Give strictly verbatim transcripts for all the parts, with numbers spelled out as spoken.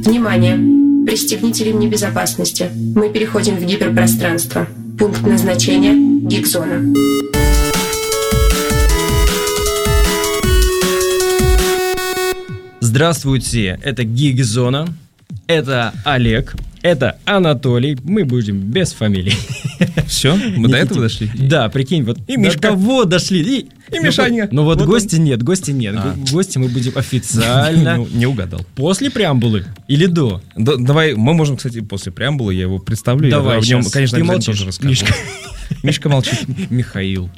Внимание! Пристегните ремни безопасности. Мы переходим в гиперпространство. Пункт назначения – Гиг-зона. Здравствуйте, это Гиг-зона, это Олег, это Анатолий, мы будем без фамилий. Все? Мы до этого дошли? Да, прикинь, вот и Мишка. До того дошли. И, и Мишаня. Ну вот, вот гости он. нет, гости нет. А. Гости мы будем официально. Не угадал. После преамбулы или до? Давай, мы можем, кстати, после преамбулы, я его представлю. Давай, я в нем, конечно, ты молчишь, тоже расскажу. Мишка. Мишка молчит. Михаил.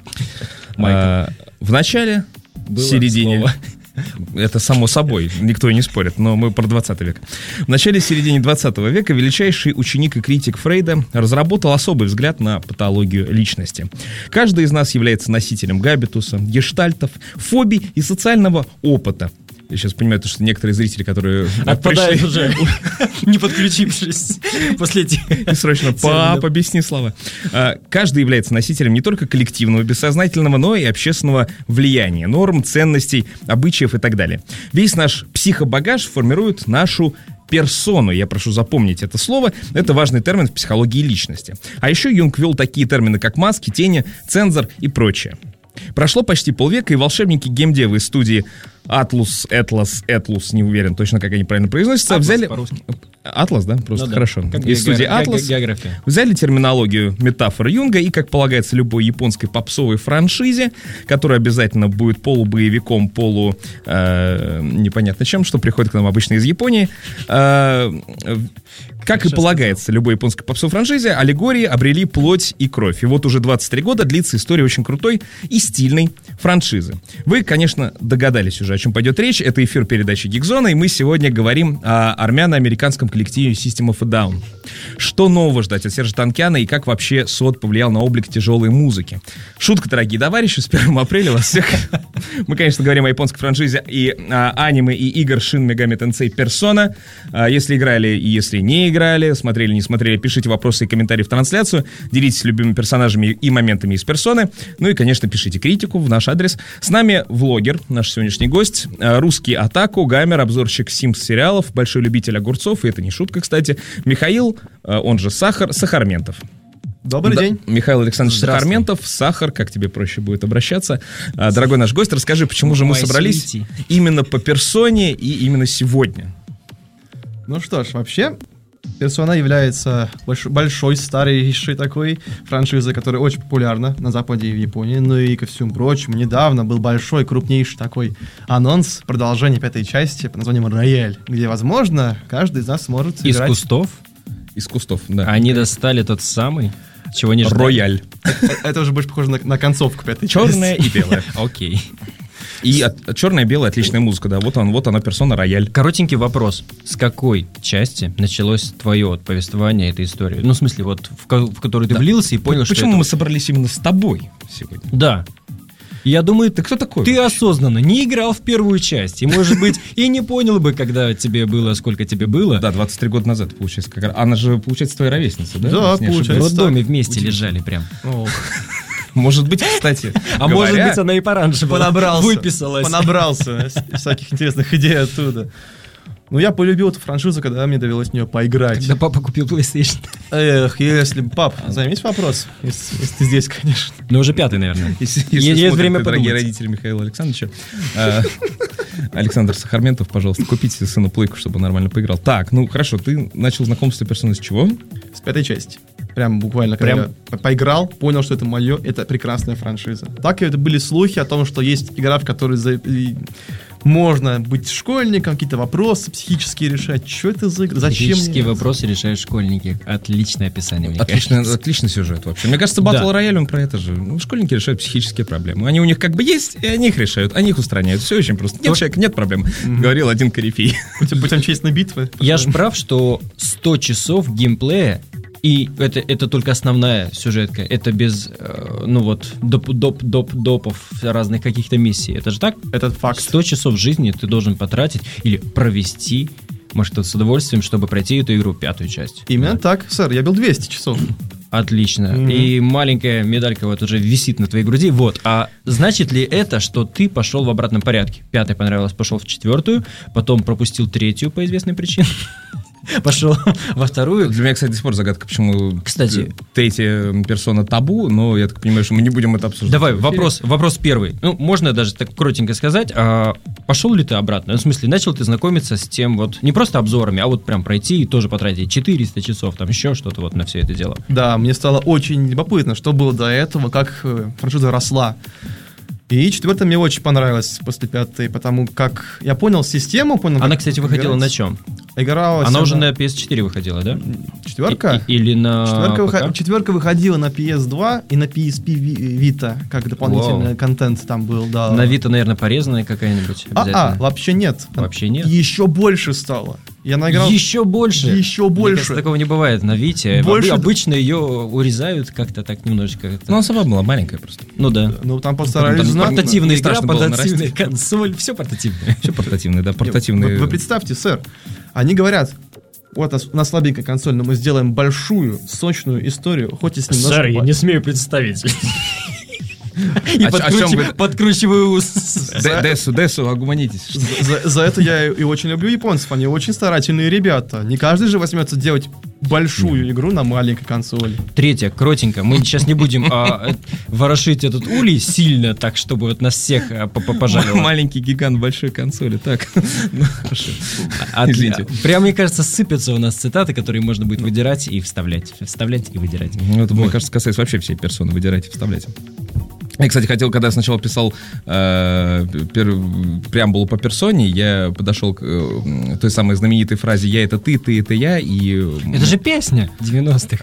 В начале, в середине... Это само собой, никто и не спорит, но мы про двадцатый век. В начале-середине двадцатого века величайший ученик и критик Фрейда разработал особый взгляд на патологию личности. Каждый из нас является носителем габитуса, гештальтов, фобий и социального опыта. Я сейчас понимаю, что некоторые зрители, которые отпадают уже, не подключившись после этих... И срочно, пап, объясни слова. Каждый является носителем не только коллективного, бессознательного, но и общественного влияния, норм, ценностей, обычаев и так далее. Весь наш психобагаж формирует нашу персону. Я прошу запомнить это слово. Это важный термин в психологии личности. А еще Юнг ввел такие термины, как маски, тени, цензор и прочее. Прошло почти полвека, и волшебники-геймдевы из студии Atlus, Atlas, Atlus, не уверен точно, как они правильно произносятся, Atlas, взяли... по-русски. Атлас, да? Просто ну, хорошо. Да. Из студии Атлас взяли терминологию метафоры Юнга и, как полагается любой японской попсовой франшизе, которая обязательно будет полубоевиком, полу э, непонятно чем, что приходит к нам обычно из Японии, э, как Сейчас и полагается сказал. любой японской попсовой франшизе, аллегории обрели плоть и кровь. И вот уже двадцать три года длится история очень крутой и стильной франшизы. Вы, конечно, догадались уже, о чем пойдет речь. Это эфир передачи Гиг-зона, и мы сегодня говорим о армяно-американском коллективе System of a Down. Что нового ждать от Сержа Танкяна и как вообще СОД повлиял на облик тяжелой музыки? Шутка, дорогие товарищи, с первого апреля вас всех... Мы, конечно, говорим о японской франшизе и а, аниме и игр Shin Megami Tensei Persona. А, если играли и если не играли, смотрели, не смотрели, пишите вопросы и комментарии в трансляцию, делитесь любимыми персонажами и моментами из персоны. Ну и, конечно, пишите критику в наш адрес. С нами влогер, наш сегодняшний гость, русский Атаку, гамер, обзорщик Симс-сериалов, большой любитель огурцов, и это не шутка, кстати, Михаил, он же Сахар, Сахарментов. Добрый да, день. Михаил Александрович Сахарментов, Сахар, как тебе проще будет обращаться. Дорогой наш гость, расскажи, почему же мы собрались свити. именно по персоне и именно сегодня? Ну что ж, вообще, Persona является большой, большой, старейшей такой франшизой, которая очень популярна на Западе и в Японии. Ну и ко всему прочему, недавно был большой, крупнейший такой анонс продолжения пятой части под названием «Рояль», где, возможно, каждый из нас сможет из играть... кустов? Из кустов, да. Они достали тот самый, чего не ждали. Рояль. Это, это уже больше похоже на, на концовку пятой части. Черная и белая. Окей. И от, черная и белая отличная музыка, да. Вот он, вот она, персона рояль. Коротенький вопрос. С какой части началось твое вот, повествование этой истории? Ну, в смысле, вот в, в которую ты да. влился и понял, Почему что мы это... собрались именно с тобой сегодня? Да. Я думаю, ты кто такой? Ты вообще? осознанно не играл в первую часть. И, может быть, и не понял бы, когда тебе было, сколько тебе было. Да, двадцать три года назад, получается. Как... Она же, получается, твоя ровесница, да? Да, получается. В роддоме вместе лежали прям. Может быть, кстати. А говоря, может быть, она и пораньше была. Понабрался. Выписалась. Понабрался всяких интересных идей оттуда. Ну, я полюбил эту франшизу, когда мне довелось в нее поиграть. Когда папа купил PlayStation. Эх, если... Пап, займись вопрос, если, если ты здесь, конечно. Ну, уже пятый, наверное. Если, если есть смотрите, время дорогие подумать. родители Михаила Александровича. Александр Сахарментов, пожалуйста, купите сыну плойку, чтобы он нормально поиграл. Так, ну, хорошо, ты начал знакомство персоны с чего? С пятой части. Прям буквально, когда Прям... я поиграл, понял, что это мое, это прекрасная франшиза. Так это были слухи о том, что есть игра, в которой за... можно быть школьником, какие-то вопросы психические решать. Что это за игра? Зачем? Психические вопросы решают школьники. Отличное описание, мне Отличный, кажется. Отличный сюжет вообще. Мне кажется, Battle Royale, он про это же. Ну, школьники решают психические проблемы. Они у них как бы есть, и они их решают, они их устраняют. Все очень просто. Нет То... человека, нет проблем. Mm-hmm. Говорил один корифей. Будем честны битвы. Я ж прав, что сто часов геймплея, и это, это только основная сюжетка. Это без, э, ну вот, доп, доп, доп, допов разных каких-то миссий. Это же так? Это факт. сто часов жизни ты должен потратить или провести, может, с удовольствием, чтобы пройти эту игру, пятую часть. Именно да. так, сэр. Я бил двести часов. Отлично. Mm-hmm. И маленькая медалька вот уже висит на твоей груди. Вот. А значит ли это, что ты пошел в обратном порядке? Пятая понравилась, пошел в четвертую, потом пропустил третью по известной причине. пошел во вторую. Для меня, кстати, до сих пор загадка, почему Кстати. третья персона табу, но я так понимаю, что мы не будем это обсуждать. Давай, вопрос, вопрос первый. Ну, можно даже так коротенько сказать. А пошел ли ты обратно? Ну, в смысле, начал ты знакомиться с тем вот, не просто обзорами, а вот прям пройти и тоже потратить четыреста часов, там еще что-то вот на все это дело. Да, мне стало очень любопытно, что было до этого, как э, франшиза росла. И четвертая мне очень понравилась после пятой, потому как я понял систему, понял. Она, как кстати, выходила играть. на чем? Игралась Она уже на пи эс четыре выходила, да? Четверка? И- и- или на Четверка, ПК? выход- четверка выходила на пи эс два и на пи эс пи Ви- Vita, как дополнительный Вау. контент там был, да. На Вита, наверное, порезанная какая-нибудь А, обязательно. а, вообще нет. Вообще нет? Еще больше стало. Я наиграл... Еще больше? Еще Мне больше. кажется, такого не бывает на Вите. Больше- Обы- Обычно ее урезают как-то так немножечко. Ну, она сама была маленькая просто. Ну да. Ну, там постарались Там знать. Портативная не игра, страшно было портативная нарастить. консоль, все портативное. Все портативные, да, Вы, портативные. вы представьте, сэр, они говорят, вот у нас слабенькая консоль, но мы сделаем большую, сочную историю, хоть и с немножко... по- смею представить. И А чё- о чём вы- подкручиваю ус. Д- Десу, Десу, огуманитесь. За, за это я и очень люблю японцев, они очень старательные ребята. Не каждый же возьмется делать большую игру на маленькой консоли. Третье, кротенько. Мы сейчас не будем а, э, ворошить этот улей сильно, так, чтобы вот нас всех а, по- по- пожалило. Маленький гигант большой консоли. Так, ну, хорошо. От- Извините. Прям, мне кажется, сыпятся у нас цитаты, которые можно будет выдирать и вставлять. Вставлять и выдирать. Ну, это, мне кажется, касается вообще всей персоны. Выдирайте, вставляйте. Я, кстати, хотел, когда я сначала писал э, пер, преамбулу по персоне, я подошел к э, той самой знаменитой фразе «я это ты, ты это я», и... э, Это же песня девяностых.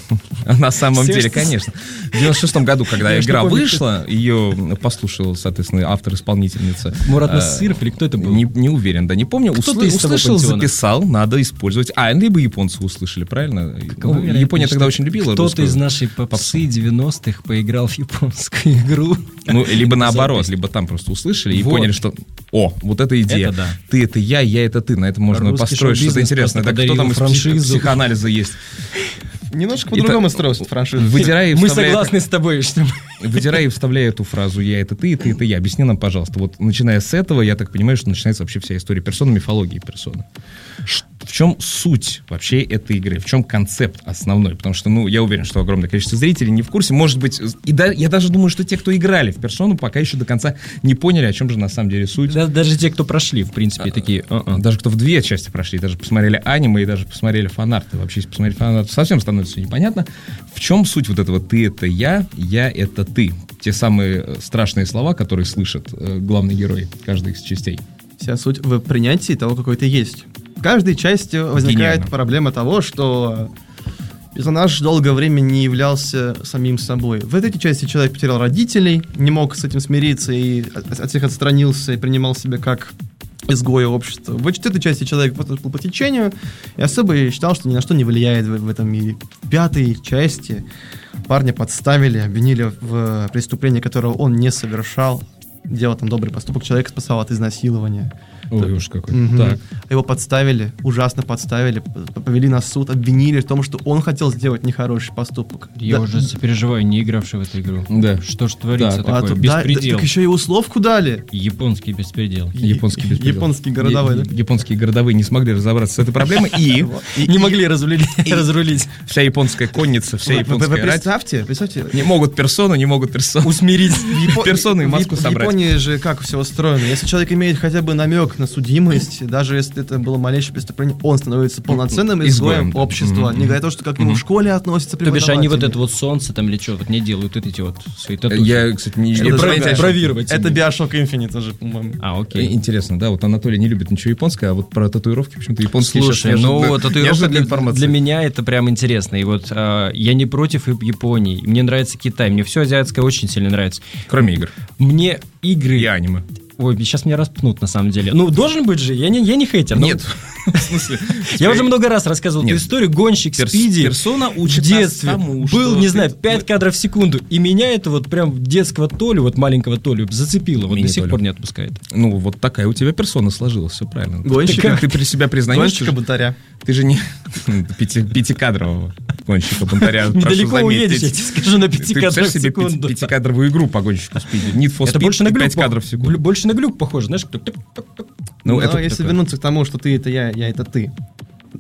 На самом Всё, деле, что- конечно. В девяносто шестом году, когда Я ж не игра помню, вышла, ее послушал, соответственно, автор-исполнительница. Мурат Э, Насыров или кто это был? Не, не уверен, да, не помню. Кто-то Усл- из того услышал, пантеона. записал, надо использовать. А, либо японцы услышали, правильно? Какого Ну, вероятно, Япония что тогда очень любила Кто-то русскую из нашей попсы девяностых поиграл в японскую игру. Ну, либо наоборот, Запись. либо там просто услышали и Вот. поняли, что о, вот эта идея. Это да. Ты это я, я это ты. На этом можно Русский построить что-то шоу-бизнес интересное. просто Да кто там из подарил псих- франшизу. психоанализа есть? Немножко И по-другому так- строился франшиза. Выдирай и Мы вставляй это- согласны с тобой, что... Выдирай и вставляй эту фразу «я это ты, ты это я». Объясни нам, пожалуйста. Вот начиная с этого, я так понимаю, что начинается вообще вся история персоны, мифологии персоны. Ш- В чем суть вообще этой игры? В чем концепт основной? Потому что, ну, я уверен, что огромное количество зрителей не в курсе. Может быть, и да, я даже думаю, что те, кто играли в персону, пока еще до конца не поняли, о чем же на самом деле суть. Да- Даже те, кто прошли, в принципе, такие... «А-а». Даже кто в две части прошли, даже посмотрели аниме и даже посмотрели фанарты. Вообще, если посмотреть фанарты, совсем становится непонятно. В чем суть вот этого «ты это я, я это ты»? Те самые э, страшные слова, которые слышит э, главный герой каждой из частей. Вся суть в принятии того, какой ты есть. В каждой части возникает Гениально. проблема того, что персонаж долгое время не являлся самим собой. В этой части человек потерял родителей, не мог с этим смириться и от, от всех отстранился и принимал себя как изгоя общества. В четвертой части человек плыл по течению и особо считал, что ни на что не влияет в, в этом мире. В пятой части парня подставили, обвинили в преступлении, которого он не совершал. Делал там добрый поступок, человека спасал от изнасилования. Ой, уж какой. Мгм. Так. Его подставили, ужасно подставили, п- повели на суд, обвинили в том, что он хотел сделать нехороший поступок. Я Да- уже сопереживаю, не игравший в эту игру. Да. Что ж творится Так, а такое? тут- да, да, Беспредел. так еще и условку дали. Японский беспредел. Японский беспредел. Японские городовые, Я- да? Японские городовые не смогли разобраться с этой проблемой, и, и- Не и могли разрулить. разрулить. вся японская конница, вся Вы- вы- вы японская рать представьте, представьте, не могут персону, не могут персону. Усмирить. Япо- персону и в маску Яп- собрать. В Японии же как все устроено. Если человек имеет хотя бы намек на судимость, даже если это было малейшее преступление, он становится полноценным Изгоем, изгоем да. общества. Мгм. Не говоря о том, что как к нему в школе относятся То бишь они вот преподаватели. это вот солнце там или что, вот не делают вот эти вот свои татухи. Я, кстати, не... Это я бра- понятия- бра- бравировать. Это ими. Bioshock Infinite уже, по-моему. А, Э, окей. Интересно, да, вот Анатолий не любит ничего японское, а вот про татуировки почему-то японские Слушай, сейчас ну неожиданно- вот татуировка неожиданная для, информация. для меня это прям интересно. И вот а, я не против и- Японии. Мне нравится Китай. Мне все азиатское очень сильно нравится. Кроме игр Мне игры... и аниме. Ой, сейчас меня распнут на самом деле. Ну, должен быть же, я не, я не хейтер. ну, Нет, в смысле? Я уже много раз рассказывал Нет. эту историю. Гонщик, Перс- спиди. персона учит в нас детстве тому, был, что не ты- знаю, пять кадров в секунду. И меня это вот прям детского Толю, вот маленького Толю, зацепило. Вот до сих Мини-Толю. пор не отпускает. Ну, вот такая у тебя персона сложилась, все правильно. Гонщика? Ты, ты при себя признаешь, Гонщика что бунтаря. ты же не пяти- пятикадрового гонщика бунтаря. прошу Недалеко заметить. уедешь, я тебе скажу, на Ты пяти кадров в представляешь себе пяти- секунду. пятикадровую игру по гонщику спиди? Need for Это Speed больше на и глюк. пять кадров в пох- секунду. Больше на глюк похоже, знаешь, кто... Ну, Ну, это если такое. вернуться к тому, что ты это я, я это ты.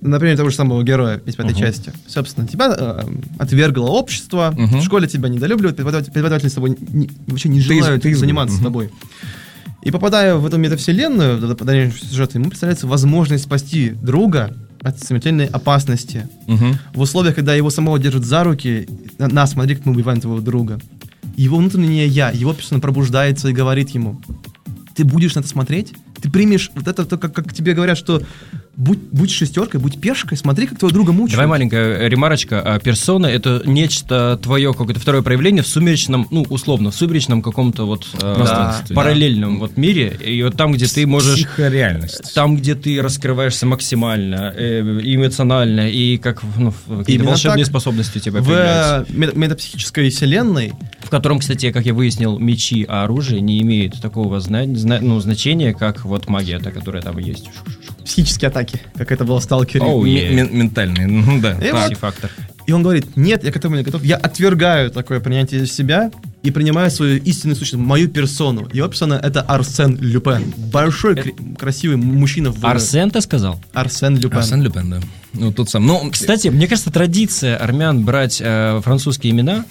например, того же самого героя из пятой Uh-huh. части. Собственно, тебя э, отвергло общество, Uh-huh. в школе тебя недолюбливают, преподаватели, преподаватели с тобой не, вообще не Ты из- желают ты из- заниматься Uh-huh. с тобой. И попадая в эту метавселенную, в этот дальнейший сюжет, ему представляется возможность спасти друга от смертельной опасности. Мгм. В условиях, когда его самого держат за руки, на, на, смотри, как мы убиваем твоего друга. Его внутреннее я, его персона пробуждается и говорит ему: ты будешь на это смотреть? Ты примешь вот это, то, как, как тебе говорят, что будь, будь шестеркой, будь пешкой, смотри, как твоего друга мучают. Давай маленькая ремарочка. А, Персона — это нечто твое, какое-то второе проявление в сумеречном, ну, условно, в сумеречном каком-то вот э, Пространстве, параллельном вот мире. И вот там, где ты можешь... Психореальность. Там, где ты раскрываешься максимально, э, эмоционально, и как ну, какие-то Именно волшебные так. способности у тебя В появляются. э, мета- метапсихической вселенной В котором, кстати, как я выяснил, мечи, а оружие не имеют такого зна- зна- ну, значения, как вот магия, та, которая там есть. психические атаки, как это было в Сталкере. Оу, М- е. мен- Ментальные, ну да. И Так. вот- Фактор. И он говорит: нет, я к этому не готов. Я отвергаю такое принятие себя и принимаю свою истинную сущность, мою персону. Его персона — это Арсен Люпен. Большой, кр- красивый мужчина. В... Арсен, ты сказал? Арсен Люпен. Арсен Люпен, да. Ну, тот сам. Ну, Кстати, мне кажется, традиция армян брать э, французские имена.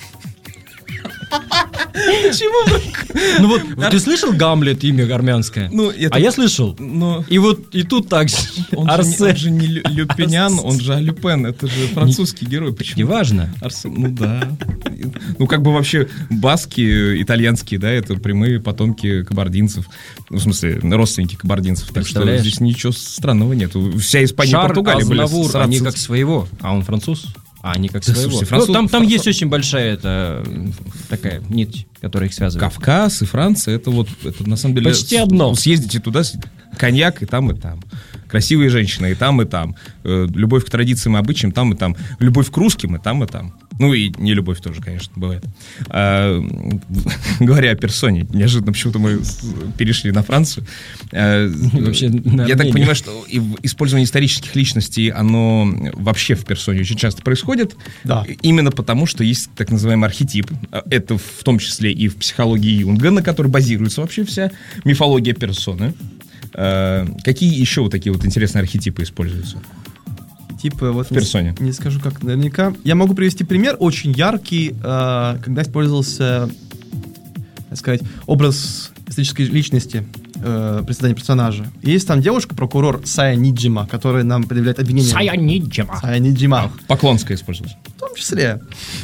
почему? Ну вот, ты слышал Гамлет, имя армянское? Ну, это- А я слышал. Но И вот и тут так же. он, же не, Арсен. он же не Лю- Люпенян, он же Люпен. Это же французский герой. Почему? Неважно. Арсен, ну да. Ну, как бы вообще баски итальянские, да, это прямые потомки кабардинцев. Ну, в смысле, родственники кабардинцев. Так что Представляешь? здесь ничего странного нет. Вся Испания и Шар, Португалия были Азнавур, сраться. они как своего, а он француз. А они как Да, своего. слушайте, Ну, француз- там, там француз- есть очень большая это, такая нить, которая их связывает. Кавказ и Франция, это вот, это на самом деле... Почти одно. Съездите туда, с- коньяк и там, и там. Красивые женщины и там, и там. Э, Любовь к традициям и обычаям там, и там. Любовь к русским и там, и там. Ну и не любовь тоже, конечно, бывает. А, говоря о персоне, неожиданно почему-то мы с- перешли на Францию. А, Вообще, на я так Армению. понимаю, что и в- использование исторических личностей, оно вообще в персоне очень часто происходит. Да. Именно потому, что есть так называемый архетип. Это в том числе и в психологии Юнга, на которой базируется вообще вся мифология персоны. Э, Какие еще вот такие вот интересные архетипы используются? Типа вот В персоне. Не, не скажу как наверняка. Я могу привести пример очень яркий, э, когда использовался, так сказать, образ исторической личности э, при создании персонажа. Есть там девушка-прокурор Сая Ниджима, которая нам предъявляет обвинение. Сая Ниджима. Сая Ниджима. Поклонская использовалась. В том числе.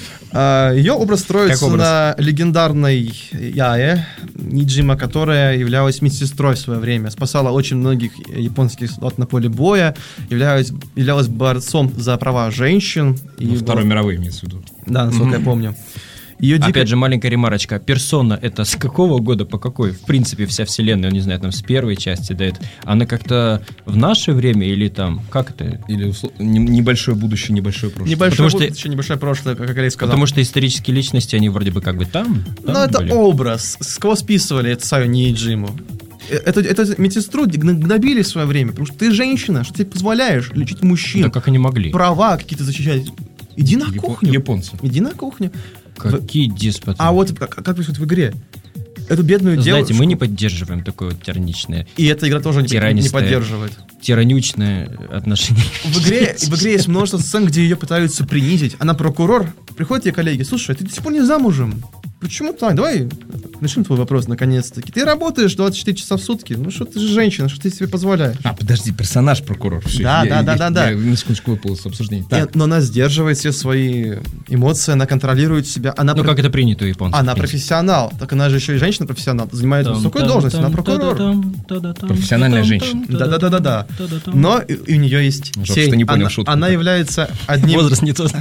А, ее образ строится Как образ? на легендарной Яе Ниджима, которая являлась медсестрой в свое время, спасала очень многих японских солдат на поле боя, являлась, являлась борцом за права женщин. И Ну, Второй была- мировой имеется в виду. Да, насколько я помню. Ее дико- Опять же, маленькая ремарочка. Персона — это с какого года по какой? В принципе, вся вселенная, не знаю, там с первой части до этого. Она как-то в наше время или там, как это? Или услов- не- небольшое будущее, небольшое прошлое. Небольшое Потому что- будущее, небольшое прошлое, как Олег сказал. Потому что исторические личности, они вроде бы как бы там. там Но это были. образ. С кого списывали это Саю Ниджиму? Э, Это, это медсестру гн- гнобили в свое время, потому что ты женщина, что ты позволяешь лечить мужчин, Да как они могли? права какие-то защищать. Иди на Япо- кухню. Японцы. Иди на кухню. Какие деспоты. А вот как, как происходит в игре? Эту бедную Знаете, девушку... мы не поддерживаем такое вот тираничное, И эта игра тоже не, не Тиранистая. поддерживает. тиранючное отношение. В игре, в игре есть множество сцен, где ее пытаются принизить. Она прокурор. Приходит ей коллеги: слушай, ты до сих пор не замужем. Почему так? Давай решим твой вопрос наконец-таки. Ты работаешь двадцать четыре часа в сутки. Ну что ты же женщина, что ты себе позволяешь? А, подожди, персонаж прокурор. Всё, Да, я- да, я- да, да, да. Я на секундочку выпал из обсуждения. И- Так. но она сдерживает все свои эмоции, она контролирует себя. Она, Ну, про- как это принято у японцев. она в принципе. профессионал. Так она же еще и женщина-профессионал. Занимает высокую должность, она прокурор. Профессиональная женщина. Да-да-да-да-да. Но и, и у нее есть Жалко, сень. что не понял она, шутку. она является одним... Возраст не тот.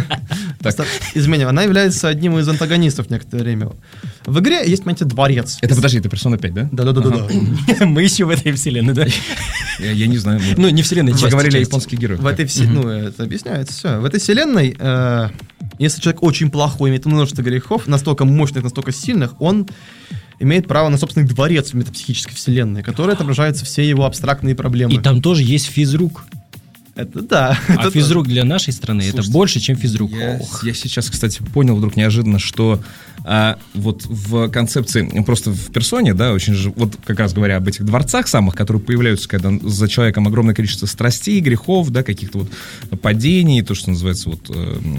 Так. Изменим. Она является одним из антагонистов некоторое время. В игре есть, понимаете, дворец. Это, подожди, это персона пять, да? Да-да-да-да. Мы еще в этой вселенной, да? Я, я не знаю. Ну, не вселенной, Вы части, говорили о части. японских героях. В этой все, ну, это объясняется все. В этой вселенной, э, если человек очень плохой, имеет множество грехов, настолько мощных, настолько сильных, он имеет право на собственный дворец в метапсихической вселенной, который отображаются все его абстрактные проблемы. И там тоже есть физрук. Это да. А это физрук для нашей страны это Слушайте, больше, чем физрук. Я, Ох. я сейчас, кстати, понял вдруг неожиданно, что А вот в концепции, просто в персоне, да, очень же, вот как раз говоря об этих дворцах самых, которые появляются, когда за человеком огромное количество страстей, грехов, да, каких-то вот падений, то, что называется вот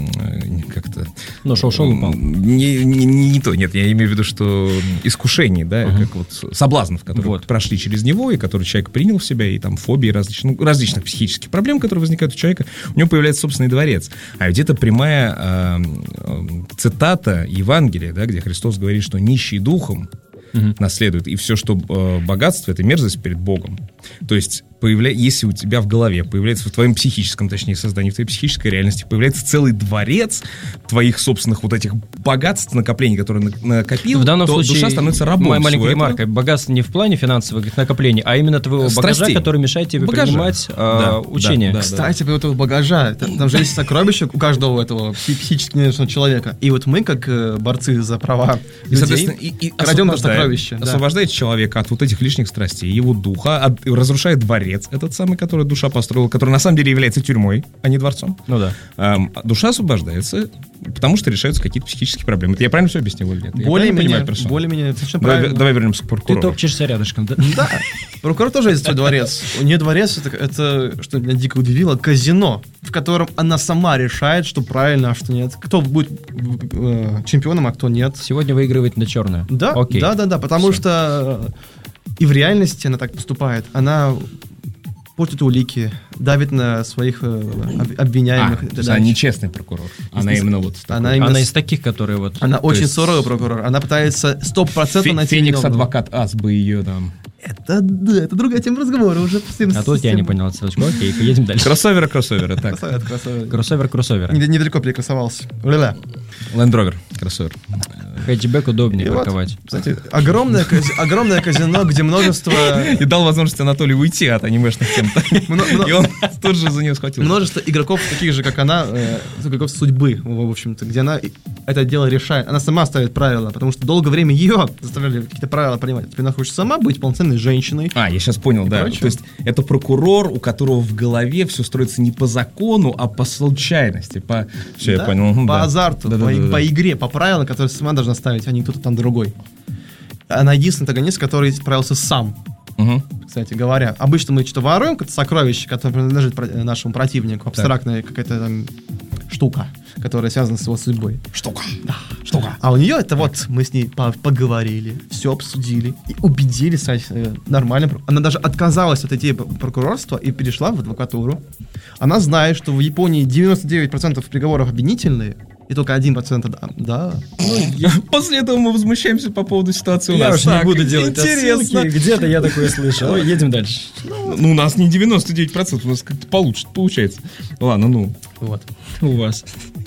э, как-то... Ну, шел-шел упал. Не, не, не, не то, нет, я имею в виду, что искушений, да, uh-huh. как вот соблазнов, которые вот. прошли через него, и которые человек принял в себя, и там фобии различных, ну, различных психических проблем, которые возникают у человека, у него появляется собственный дворец. А ведь это прямая э, э, цитата Евангелия, да, где Христос говорит, что нищий духом угу. наследует, и все, что э, богатство, это мерзость перед Богом. То есть, появля... если у тебя в голове появляется, в твоем психическом, точнее, создании, в твоей психической реальности появляется целый дворец твоих собственных вот этих богатств, накоплений, которые накопил, в данном то случае, душа становится рабом. Моя маленькая ремарка. Богатство не в плане финансовых накоплений, а именно твоего Страстей. багажа, который мешает тебе багажа. принимать да, э, учение. Да, да, Кстати, по этому багажа, там, там же есть сокровища у каждого этого психически несчастного человека. И вот мы, как э, борцы за права и, людей, и, и крадем это сокровище. Освобождает да. человека от вот этих лишних страстей, его духа, от, разрушает дворец, этот самый, который душа построила, который на самом деле является тюрьмой, а не дворцом. Ну да. Эм, душа освобождается, потому что решаются какие-то психические проблемы. Это я правильно все объяснил или нет? Более-менее, более-менее, совершенно давай, правильно. Давай вернемся к прокурору. Ты топчешься рядышком, да? Да. Прокурор тоже есть свой дворец. У нее дворец, это, это, что меня дико удивило, казино, в котором она сама решает, что правильно, а что нет. Кто будет э, чемпионом, а кто нет. Сегодня выигрывает на черную. Да, Окей. да, да, да, потому Все. что и в реальности она так поступает. Она портит улики, давит на своих э, обвиняемых. А, то есть она нечестный прокурор. Она из, именно вот она, именно она из таких, которые вот... Она очень есть... суровый прокурор. Она пытается сто процентов найти Феникс адвокат ас бы ее там... Это, да, это другая тема разговора уже. А тут я не понял ссылочку. Окей, поедем дальше. Кроссоверы, кроссоверы. Так. Кроссовер, кроссовер. Недалеко перекрасовался. Ля-ля. Land Rover, кроссовер. Хэтчбэк удобнее парковать. Кстати, огромное, огромное казино, где множество... И дал возможность Анатолию уйти от анимешных тем. И он тут же за нее схватил. Множество игроков, таких же, как она, игроков судьбы, в общем-то, где она это дело решает. Она сама ставит правила, потому что долгое время ее заставляли какие-то правила принимать. Теперь она хочет сама быть полноценной женщиной. А, я сейчас понял, да. То есть это прокурор, у которого в голове все строится не по закону, а по случайности. По... Все, я понял. По азарту, по игре, по правилам, которые сама должна ставить, а не кто-то там другой. Она единственный антагонист, который справился сам. Угу. Кстати говоря, обычно мы что-то воруем, какое-то сокровище, которое принадлежит нашему противнику, абстрактная так. какая-то там штука, которая связана с его судьбой. Штука. Да, штука. А у нее это вот, мы с ней поговорили, все обсудили и убедили стать э, нормальным. Она даже отказалась от идеи прокурорства и перешла в адвокатуру. Она знает, что в Японии девяносто девять процентов приговоров обвинительные, и только один процент, да. да. Ну, я... После этого мы возмущаемся по поводу ситуации у я нас. Я уж не буду делать интересно. Отсылки. Где-то я такое слышал. Ой, едем дальше. Ну, у нас не девяносто девять процентов, у нас как-то получше, получается. Ладно, ну. Вот. У вас.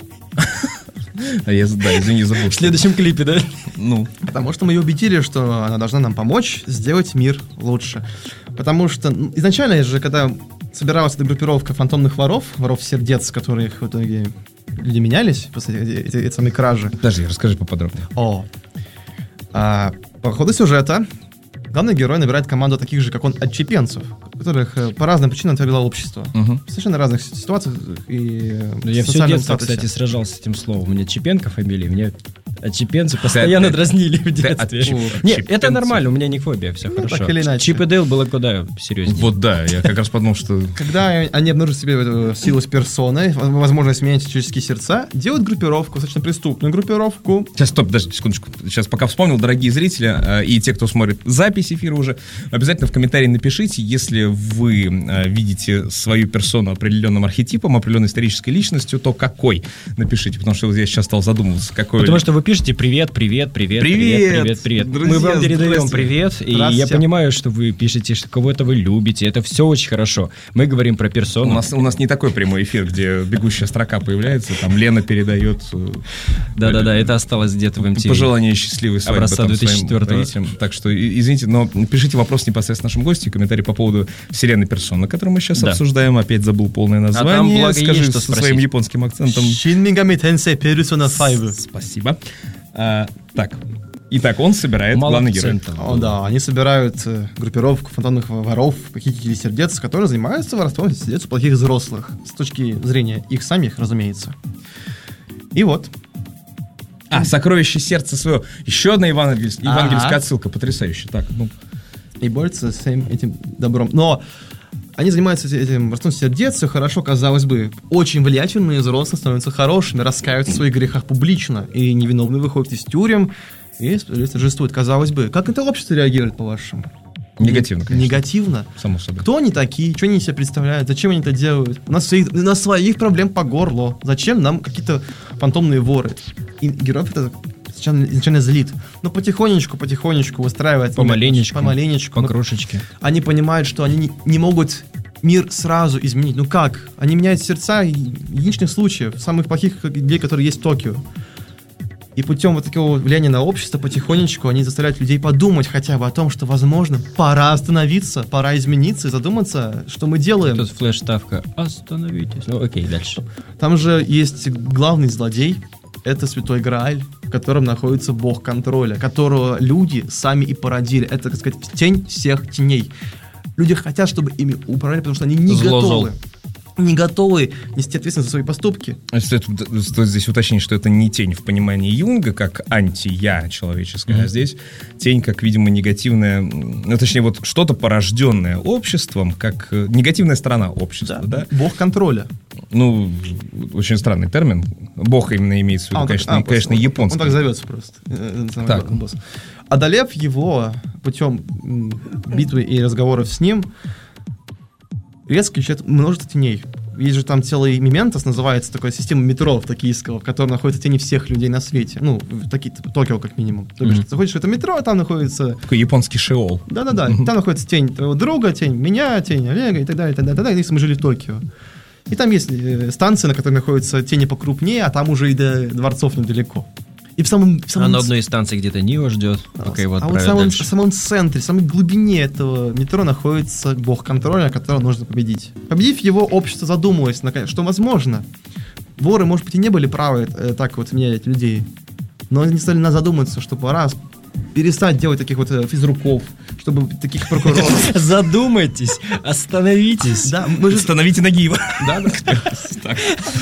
А я, да, извини, забыл. В следующем клипе, да? Ну. Потому что мы ее убедили, что она должна нам помочь сделать мир лучше. Потому что ну, изначально же, когда собиралась эта группировка фантомных воров, воров сердец, которых в итоге люди менялись после эти, эти самые кражи. Подожди, расскажи поподробнее. О. А, по ходу сюжета главный герой набирает команду таких же, как он, отщепенцев, которых по разным причинам отвергало общество. Угу. В совершенно разных ситуациях и я все детство, кстати, сражался с этим словом. У меня Чепенко фамилия, мне отщепенцы постоянно ты, дразнили в детстве. От... Нет, это нормально, у меня не фобия, все ну, хорошо. Чип и Дейл было куда серьезнее. Вот да, я как раз подумал, что... Когда они обнаружили себе эту силу с персоной, возможность менять человеческие сердца, делают группировку, достаточно преступную группировку. Сейчас, стоп, подожди секундочку. Сейчас пока вспомнил, дорогие зрители и те, кто смотрит запись эфира уже, обязательно в комментарии напишите, если вы видите свою персону определенным архетипом, определенной исторической личностью, то какой? Напишите, потому что я сейчас стал задумываться, какой... Потому что вы пишите привет, привет, привет, привет, привет, привет. Друзья, мы вам передаем привет, и я понимаю, что вы пишете, что кого-то вы любите, это все очень хорошо. Мы говорим про персону. У нас, у нас не такой прямой эфир, где бегущая строка появляется, там Лена передает... Да-да-да, это осталось где-то в эм ти ви. Пожелание счастливой свадьбы. Образца две тысячи четвёртого. Так что, извините, но пишите вопрос непосредственно нашим гостям, комментарий по поводу вселенной персоны, которую мы сейчас да. обсуждаем. Опять забыл полное название. А там, благо, скажи есть, что со спросить. Своим японским акцентом. Shin Megami Tensei Persona пять. Спасибо. А, так. Итак, он собирает Мало главный герой. О, да, они собирают э, группировку фантомных воров, похитителей сердец, которые занимаются воровством сердец у плохих взрослых. С точки зрения их самих, разумеется. И вот. А, «Сокровище сердца своего». Еще одна евангельская, евангельская отсылка, потрясающе. Так, ну. И борются с всем этим добром. Но они занимаются этим ростом сердец, все хорошо, казалось бы. Очень влиятельные взрослые становятся хорошими, раскаиваются в своих грехах публично. И невиновные выходят из тюрем и торжествуют, казалось бы. Как это общество реагирует, по-вашему? Негативно, конечно. Негативно? Само собой. Кто они такие? Что они себя представляют? Зачем они это делают? У нас своих, у нас своих проблем по горло. Зачем нам какие-то фантомные воры? И героев это изначально, изначально злит. Но потихонечку, потихонечку выстраивается. Помаленечку. Помаленечку. По крошечке. Они понимают, что они не, не могут мир сразу изменить. Ну как? Они меняют сердца единичных случаев, самых плохих людей, которые есть в Токио. И путем вот такого влияния на общество потихонечку они заставляют людей подумать хотя бы о том, что, возможно, пора остановиться, пора измениться и задуматься, что мы делаем. Тут флеш-ставка. Остановитесь. Ну окей, дальше. Там же есть главный злодей, это Святой Грааль, в котором находится бог контроля, которого люди сами и породили. Это, так сказать, тень всех теней. Люди хотят, чтобы ими управляли, потому что они не Зло, готовы. зол. Не готовы нести ответственность за свои поступки. Стоит, стоит здесь уточнить, что это не тень в понимании Юнга, как анти-я человеческое, mm-hmm. а здесь тень как, видимо, негативная, ну, точнее, вот что-то порожденное обществом, как негативная сторона общества, да? да? Бог контроля. Ну, очень странный термин. Бог именно имеется в виду, а, конечно, так, а, конечно, он, японский. Он так зовется просто. Так. Одолев его путем битвы и разговоров с ним, резко исчезает множество теней. Есть же там целый Мементос, называется такая система метро токийского, в котором находятся тени всех людей на свете. Ну, такие, Токио как минимум. То бишь, mm-hmm. ты заходишь в это метро, а там находится... Такой японский Шеол. Да-да-да. Mm-hmm. Там находится тень твоего друга, тень меня, тень Олега и так далее, и так далее, и так далее, если мы жили в Токио. И там есть станции, на которых находятся тени покрупнее, а там уже и до дворцов недалеко. И в самом, в самом... А на одной из станций где-то Нио ждет, а, пока его а отправят вот в самом, дальше. в самом центре, в самой глубине этого метро находится бог контроля, которого нужно победить. Победив его, общество задумалось, что, возможно, воры, может быть, и не были правы э, так вот менять людей, но они стали нас задуматься, что пора перестать делать таких вот э, физруков, чтобы таких прокуроров... Задумайтесь, остановитесь. Да, мы же... Остановите Нагиева. Да, да.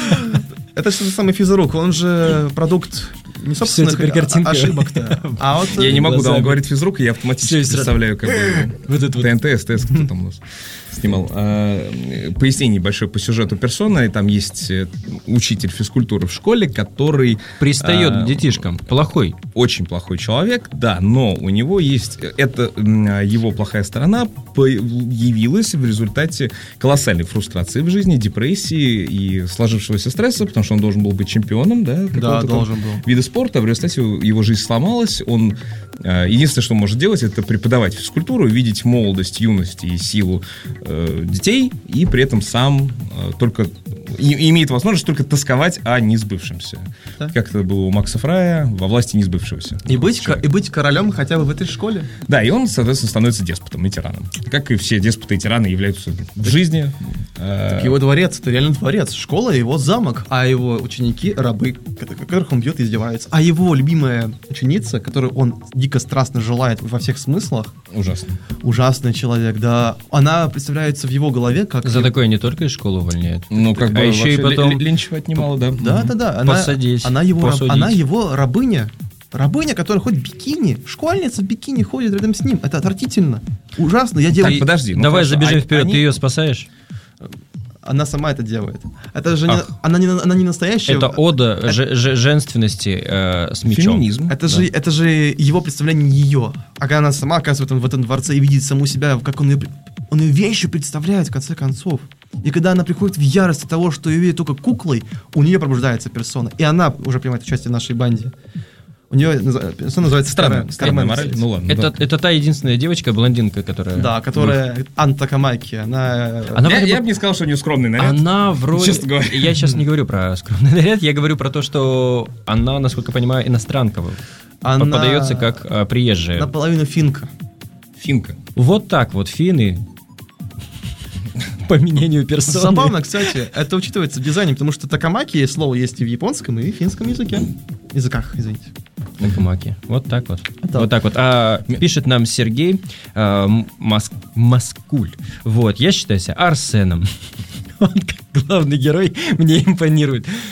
Это же самый физрук, он же продукт не собственных ошибок-то. А вот я не могу, да, он говорит физрук, и я автоматически представляю, как бы ТНТ, СТС, кто там у нас снимал. Пояснение большое по сюжету персоны. Там есть учитель физкультуры в школе, который... Пристает к детишкам. Плохой. Очень плохой человек, да, но у него есть... Это его плохая сторона явилась в результате колоссальной фрустрации в жизни, депрессии и сложившегося стресса, потому что он должен был быть чемпионом, да? Да, должен был. Вида спорта, в результате его жизнь сломалась. Он единственное, что может делать, это преподавать физкультуру, видеть молодость, юность и силу э, детей, и при этом сам э, только и, имеет возможность только тосковать о несбывшемся. Да. Как это было у Макса Фрая во «Власти несбывшегося». И быть, и быть королем хотя бы в этой школе. Да, и он, соответственно, становится деспотом и тираном. Как и все деспоты и тираны являются в жизни. Так его дворец, это реально дворец. Школа — его замок, а его ученики — рабы, которых он бьет и издевается. А его любимая ученица, которую он дико страстно желает во всех смыслах. Ужасно. Ужасный человек, да. Она представляется в его голове как... За такое не только из школы увольняют. Ну, как бы а еще и потом... линчевать немало, да. Да, да, да. Она, Посадить, она, его, раб, посудить. она его рабыня. Рабыня, которая ходит в бикини. Школьница в бикини ходит рядом с ним. Это отвратительно. Ужасно. Я делаю... Так, подожди. Ну давай хорошо. забежим а, вперед. они... Ты ее спасаешь? Она сама это делает. Это же не, она, не, она не настоящая. Это ода это... Ж, ж, женственности э, с мечом. Феминизм. Это, да. же, это же его представление ее. А когда она сама оказывается в этом дворце и видит саму себя, как он ее, он ее вещи представляет в конце концов. И когда она приходит в ярость от того, что ее видит только куклой, у нее пробуждается персона. И она уже принимает участие в нашей банде. У нее персона называется Странная, странная мораль. Ну ладно. Это, да. это та единственная девочка, блондинка, которая... Да, которая Вы... Анна Такамаки. Она... она я, бы... я бы не сказал, что у нее скромный наряд. Она вроде... Честно говоря. Я сейчас не говорю про скромный наряд, я говорю про то, что она, насколько я понимаю, иностранка. Она... Подается как а, приезжая. Наполовину финка. Финка. Вот так вот финны... По мнению персоны. Забавно, кстати, это учитывается в дизайне, потому что такамаки слово есть и в японском, и в финском языке. Языках, извините. Такамаки. Вот так вот. Это... Вот так вот. А, пишет нам Сергей а, Мас... Маскуль. Вот, я считаю себя Арсеном. Он как главный герой мне импонирует.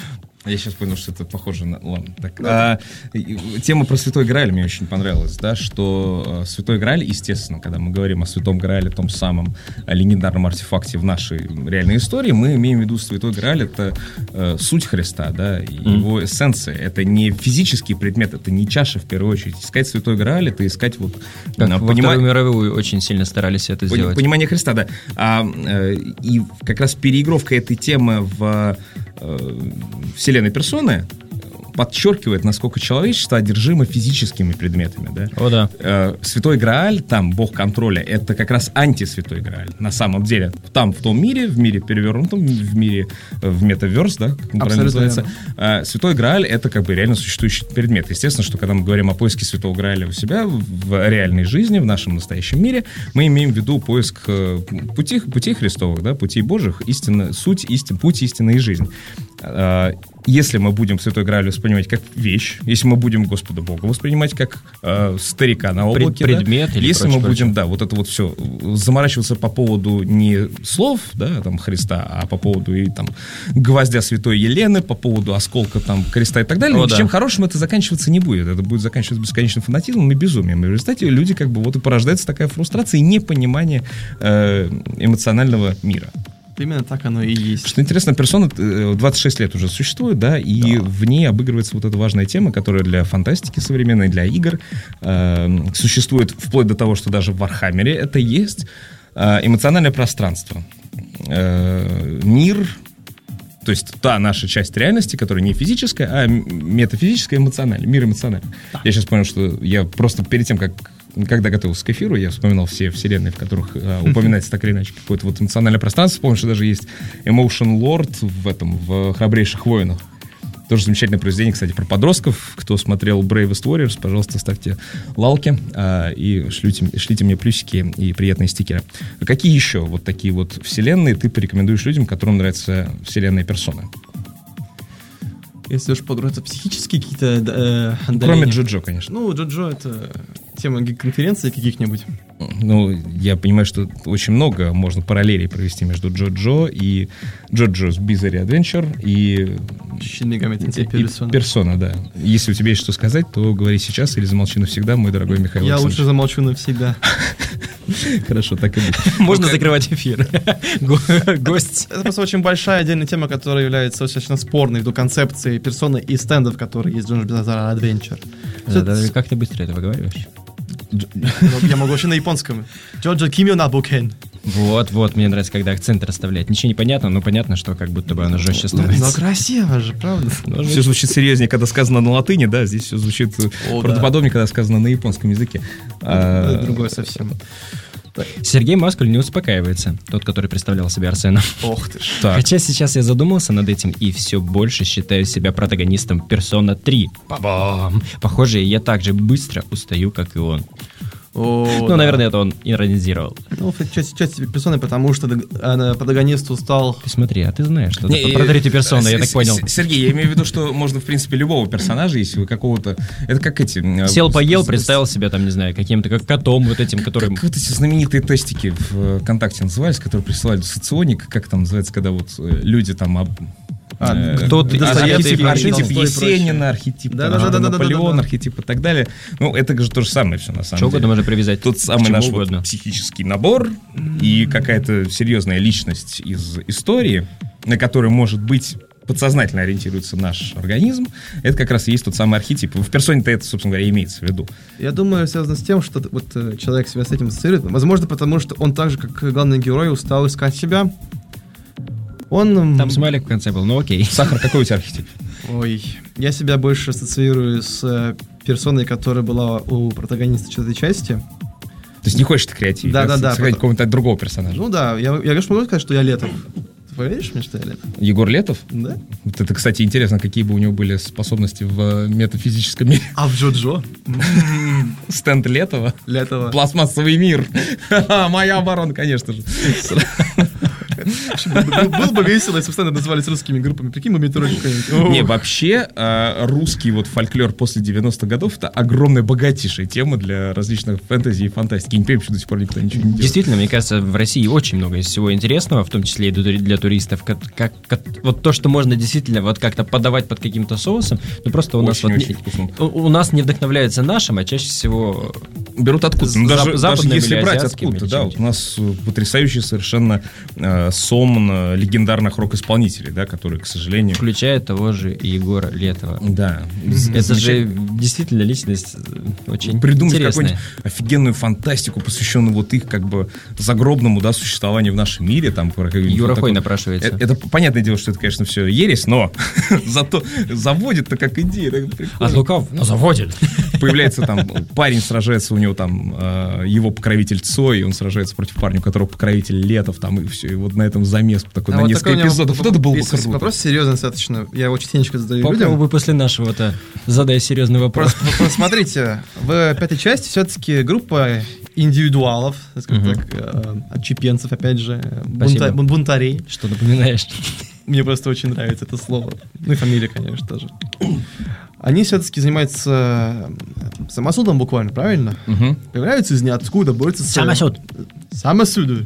Я сейчас понял, что это похоже на... Ладно, так. А, тема про Святой Грааль мне очень понравилась, да, что Святой Грааль, естественно, когда мы говорим о Святом Граале, том самом легендарном артефакте в нашей реальной истории, мы имеем в виду Святой Грааль — это э, суть Христа, да, mm. его эссенция. Это не физический предмет, это не чаша в первую очередь. Искать Святой Грааль — это искать вот... Как на, во понима... Вторую мировую очень сильно старались это Пон- сделать. Понимание Христа, да. А, э, и как раз переигровка этой темы в э, вселенной персоны подчеркивает, насколько человечество одержимо физическими предметами, да? О, да. Э, Святой Грааль, там, бог контроля, это как раз антисвятой Грааль, на самом деле. Там, в том мире, в мире перевернутом, в мире, в метаверс, да, как он правильно называется, э, Святой Грааль — это как бы реально существующий предмет. Естественно, что когда мы говорим о поиске Святого Грааля у себя, в реальной жизни, в нашем настоящем мире, мы имеем в виду поиск э, путей, путей Христовых, да, путей Божьих, истина, суть, истин, путь, истина и жизнь. Э, Если мы будем Святой Грааль воспринимать как вещь, если мы будем Господа Бога воспринимать как э, старика на облаке, Пред, предмет, да, или если прочее, мы будем, прочее. да, вот это вот все заморачиваться по поводу не слов, да, там Христа, а по поводу и там гвоздя Святой Елены, по поводу осколка там креста и так далее, О, ничем да. хорошим это заканчиваться не будет. Это будет заканчиваться бесконечным фанатизмом и безумием. И в результате люди как бы вот и порождается такая фрустрация и непонимание э, эмоционального мира. Именно так оно и есть. Что интересно, персона двадцать шесть лет уже существует, да, и да. в ней обыгрывается вот эта важная тема, которая для фантастики современной, для игр э, существует вплоть до того, что даже в Вархаммере это есть, э, эмоциональное пространство. Э, мир, то есть та наша часть реальности, которая не физическая, а метафизическая, эмоциональная, мир эмоциональный. Да. Я сейчас понял, что я просто перед тем, как когда готовился к эфиру, я вспоминал все вселенные, в которых э, упоминается так или иначе какое-то вот эмоциональное пространство. Помню, что даже есть Emotion Lord в этом, в «Храбрейших воинах». Тоже замечательное произведение, кстати, про подростков. Кто смотрел Bravest Warriors, пожалуйста, ставьте лалки э, и шлите, шлите мне плюсики и приятные стикеры. А какие еще вот такие вот вселенные ты порекомендуешь людям, которым нравится вселенная персоны? Если уж погрузиться психические какие-то... Э, Кроме Джоджо, конечно. Ну, Джоджо — это тема конференции каких-нибудь. Ну, я понимаю, что очень много можно параллелей провести между Джоджо и Джоджо's Bizarre Adventure и... Shin Megami Tensei Persona. Persona, да. Если у тебя есть что сказать, то говори сейчас или замолчи навсегда, мой дорогой Михаил Я Александрович. лучше замолчу навсегда. Хорошо, так и будет. Можно закрывать эфир. Гость. Это просто очень большая отдельная тема, которая является достаточно спорной ввиду концепции персоны и стендов, которые есть в Jojo's Bizarre Adventure. Как ты быстро это выговариваешь? Я могу вообще на японском. Джоджо Кимио Набукен. Вот, вот, мне нравится, когда акцент расставляет. Ничего не понятно, но понятно, что как будто бы оно жестче становится. Но красиво же, правда? Все звучит серьезнее, когда сказано на латыни, да, здесь все звучит О, правдоподобнее, да. когда сказано на японском языке. Это а... другое совсем. Сергей Маскуль не успокаивается, тот, который представлял себе Арсена. Ох ты ж. Так. Хотя сейчас я задумался над этим и все больше считаю себя протагонистом Persona три. Ба-бам! Похоже, я так же быстро устаю, как и он. О, ну, да. наверное, это он иронизировал. Ну, часть, часть персоны, потому что протагонист устал. Ты смотри, а ты знаешь, что не, про третью персону, я так понял. Сергей, я имею в виду, что можно, в принципе, любого персонажа, если вы какого-то... Это как эти... Сел, поел, представил себя, там, не знаю, каким-то, как котом вот этим, которым... Как вот эти знаменитые тестики в ВКонтакте назывались, которые присылали соционик, как там называется, когда вот люди там... А, кто-то архетип, архетип Есенина, архетип да, да, да, Наполеона, да, да, да. архетип и так далее. Ну, это же то же самое все на самом Чего деле. Чего можно привязать? Тот самый наш вот психический набор mm-hmm. и какая-то серьезная личность из истории, на которой, может быть, подсознательно ориентируется наш организм, это как раз и есть тот самый архетип. В персоне-то это, собственно говоря, имеется в виду. Я думаю, связано с тем, что вот человек себя с этим ассоциирует. Возможно, потому что он так же, как главный герой, устал искать себя. Он... Там смайлик в конце был, ну окей. Сахар, какой у тебя архетип? Ой, я себя больше ассоциирую с э, персоной, которая была у протагониста четвертой части. То есть не хочешь ты креативить, да, да, да, сыграть какого-то другого персонажа? Ну да, я, я конечно, могу сказать, что я Летов. Ты поверишь мне, что я Летов? Егор Летов? Да. Вот это, кстати, интересно, какие бы у него были способности в метафизическом мире. А в Джоджо? Стенд Летова? Летова. Пластмассовый мир. Моя оборона, конечно же. Было бы весело, если бы постоянно назывались русскими группами. Прикинь, мы метро какая-нибудь. Не, вообще, русский вот фольклор после девяностых годов — это огромная богатейшая тема для различных фэнтези и фантастики. Не понимаю, почему до сих пор никто ничего не делает. Действительно, мне кажется, в России очень много всего интересного, в том числе и для туристов. Как, как, как, вот то, что можно действительно вот как-то подавать под каким-то соусом, ну просто у нас вот Очень-очень не, вкусно. у, у нас не вдохновляются нашим, а чаще всего берут откуда? Ну, даже, даже если брать откуда, да, вот у нас потрясающий совершенно э, сомн э, легендарных рок-исполнителей, да, которые, к сожалению... Включая того же Егора Летова. Да. Это же действительно личность очень придумать интересная. Какую-нибудь офигенную фантастику, посвященную вот их как бы загробному, да, существованию в нашем мире. Там, Юра Хой напрашивается. Это, это понятное дело, что это, конечно, все ересь, но зато заводит-то как идея. От лукав, но заводит. Появляется там парень, сражается, у него там э, его покровитель Цой, и он сражается против парня, у которого покровитель Летов, там, и все, и вот на этом замес такой, а на вот несколько эпизодов. Вот это было бы круто. Вопрос серьезный достаточно, я его частенько задаю Попробуй людям. Попробуй после нашего-то задай серьезный вопрос. Просто, просто смотрите, в пятой части все-таки группа индивидуалов, скажем uh-huh. так, э, отчепенцев, опять же, бунта, бунтарей. Что напоминаешь? Мне просто очень нравится это слово. Ну и фамилия, конечно, тоже. Они все-таки занимаются самосудом буквально, правильно? Угу. Появляются из ниоткуда, борются с... Самосуд. Самосуд.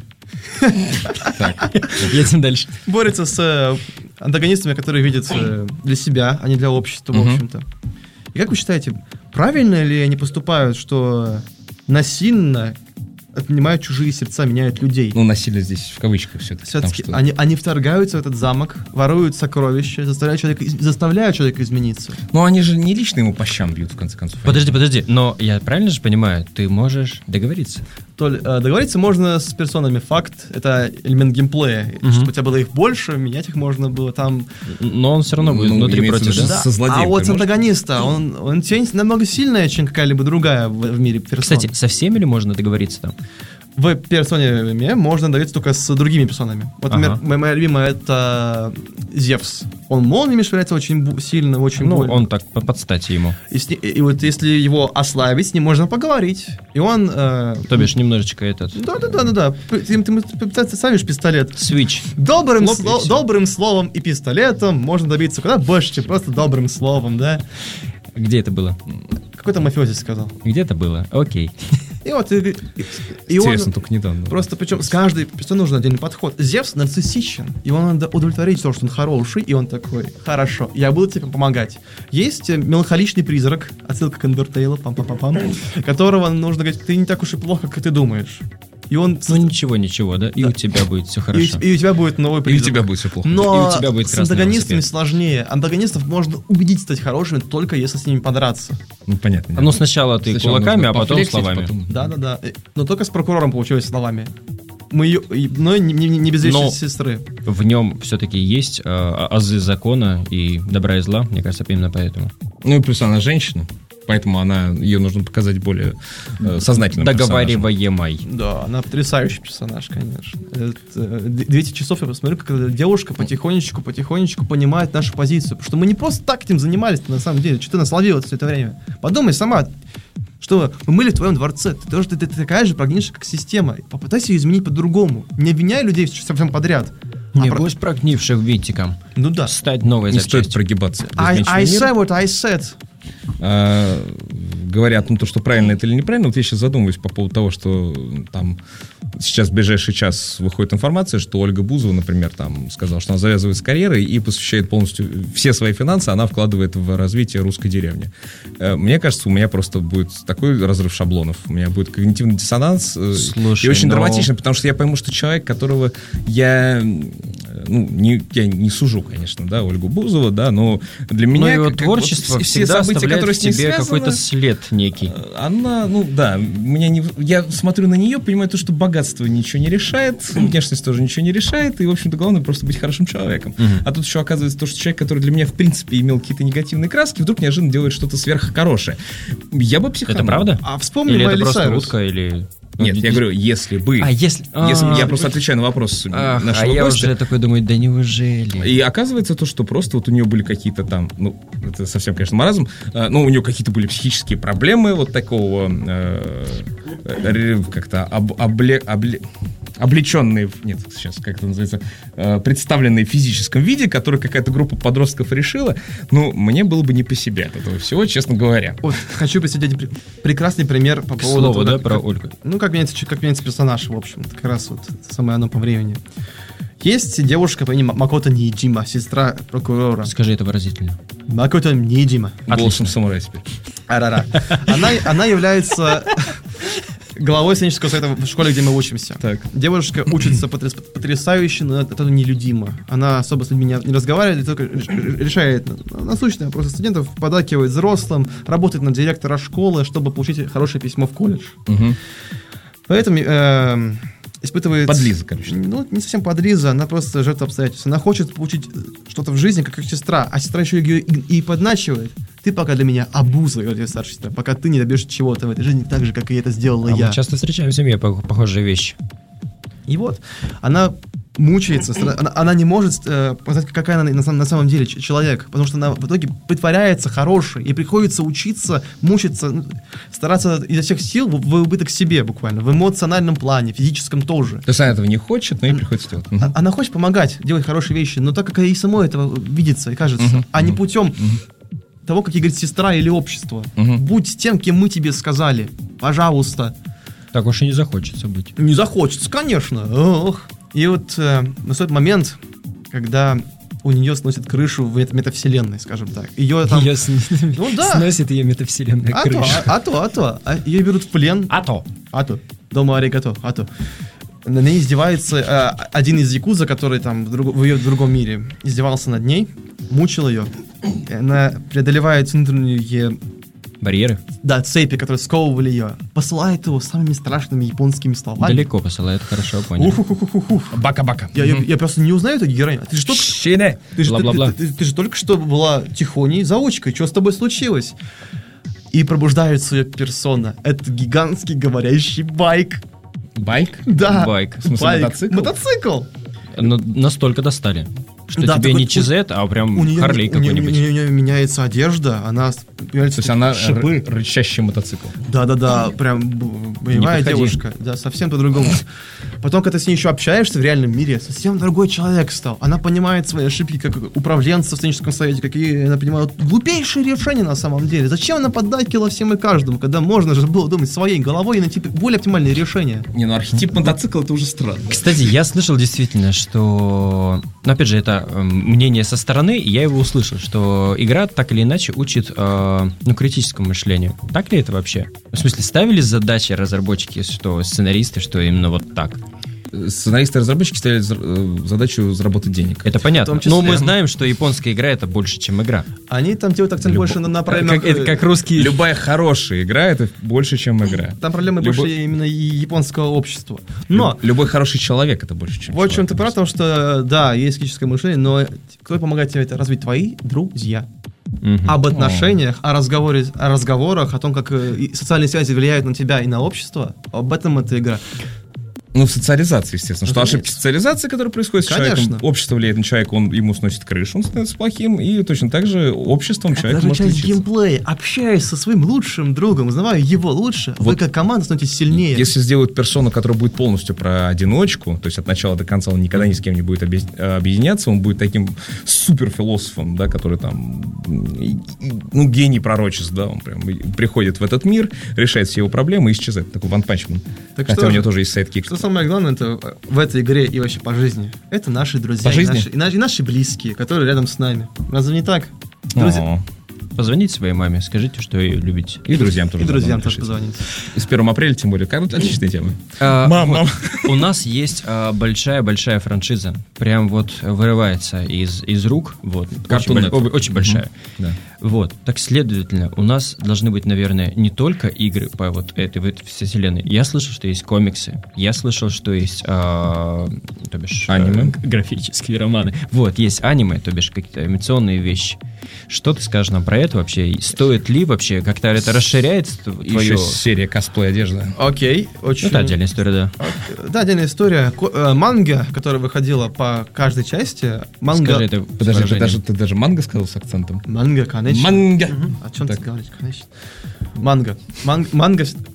Так, едем дальше. Борются с антагонистами, которые видят для себя, а не для общества, в общем-то. И как вы считаете, правильно ли они поступают, что насильно отнимают чужие сердца, меняют людей? Ну, насилие здесь в кавычках все-таки. Все-таки что... они, они вторгаются в этот замок, воруют сокровища, заставляют человека, заставляют человека измениться. Но они же не лично ему по щам бьют, в конце концов. Подожди, подожди, но я правильно же понимаю, ты можешь договориться? То, э, договориться можно с персонами, факт, это элемент геймплея. Uh-huh. Чтобы у тебя было их больше, менять их можно было там... Но он все равно будет ну, внутри против, да? да. А вот с антагониста, он, он тень намного сильная, чем какая-либо другая в, в мире персона. Кстати, со всеми ли можно договориться там? В персоне можно договориться только с другими персонами. Вот, например, ага. моя любимая — это Зевс. Он молниями швыряется очень сильно, очень ну, больно. Он так под стати ему. И, с, и, и вот если его ослабить, с ним можно поговорить. И он... Э, То бишь немножечко этот... Да-да-да-да. Ты, ты, ты, ты ставишь пистолет. Свич. Добрым, сло, добрым словом и пистолетом можно добиться куда больше, чем просто добрым словом, да? Где это было? Какой-то мафиози сказал. Где это было? Окей. И вот, и, и, и интересно, он, только недавно. Просто причем с каждой персоной нужен отдельный подход. Зевс нарциссичен, его надо удовлетворить то, что он хороший, и он такой: хорошо, я буду тебе помогать. Есть меланхоличный призрак, отсылка к Undertale, пам-пам-пам, которого нужно говорить: ты не так уж и плохо, как ты думаешь. И он... Ну ничего, ничего, да? И да. у тебя будет все хорошо. И, и у тебя будет новый призрак. И у тебя будет все плохо. Но и у тебя будет с антагонистами сложнее. Антагонистов можно убедить стать хорошими только если с ними подраться. Ну, понятно. Да. Ну, сначала ты сначала кулаками, а потом словами. Потом... Да-да-да. Но только с прокурором получилось словами. Мы ее... Но не, не, не без вещи сестры. В нем все-таки есть э, азы закона и добра и зла, мне кажется, именно поэтому. Ну и плюс она женщина. Поэтому она, ее нужно показать более э, сознательным договариваемой. Да, она потрясающий персонаж, конечно. двести часов я посмотрю, как девушка потихонечку, потихонечку понимает нашу позицию. Потому что мы не просто так этим занимались, на самом деле. Что ты нас ловила все это время? Подумай сама, что мы мыли в твоем дворце. Ты тоже ты, ты, ты такая же прогнившая, как система. Попытайся ее изменить по-другому. Не обвиняй людей со всем подряд. Не а будь про... прогнивших винтиком. Ну да. Стать новой не запчастью. Стоит прогибаться. I, I said what I said. А, говорят, ну то, что правильно это или неправильно, вот я сейчас задумываюсь по поводу того, что там сейчас в ближайший час выходит информация, что Ольга Бузова, например, там сказала, что она завязывает с карьерой и посвящает полностью все свои финансы, она вкладывает в развитие русской деревни. Мне кажется, у меня просто будет такой разрыв шаблонов, у меня будет когнитивный диссонанс. Слушай, и очень но... драматично, потому что я пойму, что человек, которого я, ну, не, я не сужу, конечно, да, Ольгу Бузову, да, но для меня... Но его как, творчество вот, всегда все события, которые в тебе какой-то след некий. Она, ну да, меня не, я смотрю на нее, понимаю то, что богатство ничего не решает, внешность тоже ничего не решает, и, в общем-то, главное просто быть хорошим человеком. Uh-huh. А тут еще оказывается то, что человек, который для меня, в принципе, имел какие-то негативные краски, вдруг неожиданно делает что-то сверххорошее. Я бы психанул. Это правда? А вспомни или Майли это просто Сайрус. утка, или... Нет, я говорю, если бы. А если... если а, я просто отвечаю на вопрос ах, нашего а я гостя. уже такой думаю, да неужели? И оказывается то, что просто вот у нее были какие-то там, ну, это совсем, конечно, маразм, э, но у нее какие-то были психические проблемы вот такого э, э, как-то об, обле, обле, облеченные, нет, сейчас как это называется, э, представленные в физическом виде, которые какая-то группа подростков решила, ну, мне было бы не по себе от этого всего, честно говоря. Вот, хочу представить пр- прекрасный пример по К поводу... слову, того, да, как- про как- Ольгу. Ну, как меняется, как меняется персонаж, в общем, как раз вот самое оно по времени. Есть девушка по имени Макото Ниджима, сестра прокурора. Скажи это выразительно. Макото Ниджима. Голосом самурая теперь. Арара. Она, она является главой сценического совета в школе, где мы учимся. Так. Девушка учится потряс- потрясающе, но это нелюдимо. Она особо с людьми не, не разговаривает, только р- решает насущные вопросы студентов, подакивает взрослым, работает на директора школы, чтобы получить хорошее письмо в колледж. Угу. Поэтому э, испытывает... Подлиза, короче. Ну, не совсем подлиза, она просто жертва обстоятельств. Она хочет получить что-то в жизни, как, как сестра, а сестра еще ее и, и подначивает. Ты пока для меня обуза, говорит старшая сестра, пока ты не добьешься чего-то в этой жизни так же, как и это сделала А я. мы часто встречаем в семье по- похожие вещи. И вот, она мучается, стра- она, она не может э, показать, какая она на, самом- на самом деле ч- человек, потому что она в итоге притворяется хорошей, и приходится учиться, мучиться, ну, стараться изо всех сил в, в убыток себе буквально, в эмоциональном плане, физическом тоже. То есть она этого не хочет, но ей приходится делать. Мгм. А- Она хочет помогать, делать хорошие вещи, но так как ей самой этого видится и кажется, Мгм. а не путем того, как ей говорит сестра или общество. Мгм. Будь тем, кем мы тебе сказали, пожалуйста. Так уж и не захочется быть. Не захочется, конечно. Ох. И вот э, настает момент, когда у нее сносит крышу в мет- метавселенной, скажем так. Ее там... Её сн- Ну да. сносит ее метавселенная А то, крыша. а, а то, а то. А ее берут в плен. А то. А то. Дома аригато. А то. На ней издевается э, один из якудза, который там в, друг- в ее в другом мире издевался над ней, мучил ее. И она преодолевает внутренние Барьеры да, цепи, которые сковывали ее, посылает его самыми страшными японскими словами. далеко посылает, хорошо понял. Ух-ух-ух-ух-ух. Бака-бака. Я, я, я просто не узнаю эту героиню. Ты же только, Щене. ты же, ты, Бла-бла-бла. ты- ты- ты же только что была тихоней заучкой. Что с тобой случилось? И пробуждается ее персона. Это гигантский говорящий байк. Байк? Да. Байк. В смысле, Байк. мотоцикл? Мотоцикл. Но настолько достали, что Да, тебе такой- не Чизет, а прям У нее, Харлей у, нее, какой-нибудь. у нее меняется одежда, она с- появляются То есть она шипы. р- рычащий мотоцикл. Да-да-да, прям б- боевая подходи. девушка. Да, совсем по-другому. Потом, когда ты с ней еще общаешься в реальном мире, совсем другой человек стал. Она понимает свои ошибки как управленца в сценическом совете, какие она принимала глупейшие решения на самом деле. Зачем она поддакивала всем и каждому, когда можно же было думать своей головой и найти более оптимальные решения? Не, ну архетип мотоцикла это уже странно. Кстати, я слышал действительно, что... Ну, опять же, это э, мнение со стороны, и я его услышал, что игра так или иначе учит, э, ну, критическому мышлению. Так ли это вообще? В смысле, ставили задачи разработчики, что сценаристы, что именно вот так? Сценаристы и разработчики ставили за- э, задачу заработать денег. Это понятно. В том числе. Но мы знаем, что японская игра — это больше, чем игра. Они там делают акцент Любо- больше на, на Как, проблемах... это как русские... Любая хорошая игра это больше, чем игра. Там проблемы Любо- больше именно и японского общества. Но... Люб- Любой хороший человек это больше, чем Вот в чем ты человек. прав, потому что, да, есть критическое мышление, но кто помогает тебе это развить? Твои друзья. Мгм. Об отношениях, о, разговоре, о разговорах, о том, как э, и социальные связи влияют на тебя и на общество. Об этом эта игра. Ну, в социализации, естественно. Что Разумеется. ошибки социализации, которые происходят с Конечно. человеком, общество влияет на человека, он ему сносит крышу, он становится плохим, и точно так же обществом человек Даже может часть лечиться. геймплея. Общаюсь со своим лучшим другом, узнаваю его лучше. Вы Вот как команда становитесь сильнее. Если сделают персону, которая будет полностью про одиночку, то есть от начала до конца он никогда ни с кем не будет объяс- объединяться, он будет таким суперфилософом, да, который там, и- и, ну, гений пророчеств, да, он прям и приходит в этот мир, решает все его проблемы и исчезает. Такой Ван Панчман. Так Хотя что у же- него тоже есть сайдкик. Что самое главное, это в этой игре и вообще по жизни, это наши друзья. По и жизни? наши- И, наши, и наши близкие, которые рядом с нами. Разве не так? Друзья- О. Позвоните своей маме, скажите, что ее любите. И друзьям тоже. И друзьям заодно тоже напишите. позвоните. С первого апреля, тем более. Как отличная тема. А, Мам, вот мам. У нас есть а, большая-большая франшиза. Прям вот вырывается из, из рук. Вот. Cartoon Очень, Network. боль- очень большая. Да. Вот. Так, следовательно, у нас должны быть, наверное, не только игры по вот этой, в этой вселенной. Я слышал, что есть комиксы. Я слышал, что есть а, то бишь, Аниме. а, графические романы. Вот, есть аниме, то бишь какие-то анимационные вещи. Что ты скажешь нам про это вообще? И стоит ли вообще как-то это расширяет И твое... еще серия косплей одежды. Окей, очень... Ну, это отдельная история, да. Да, отдельная история. Ко- э, манга, которая выходила по каждой части. Манга... Скажи это Подожди, ты выражением. даже, ты даже манго сказал с акцентом? Манга, конечно. Манга. Мгм. О чем ты Так. говоришь, конечно. Манга. Ман- манга,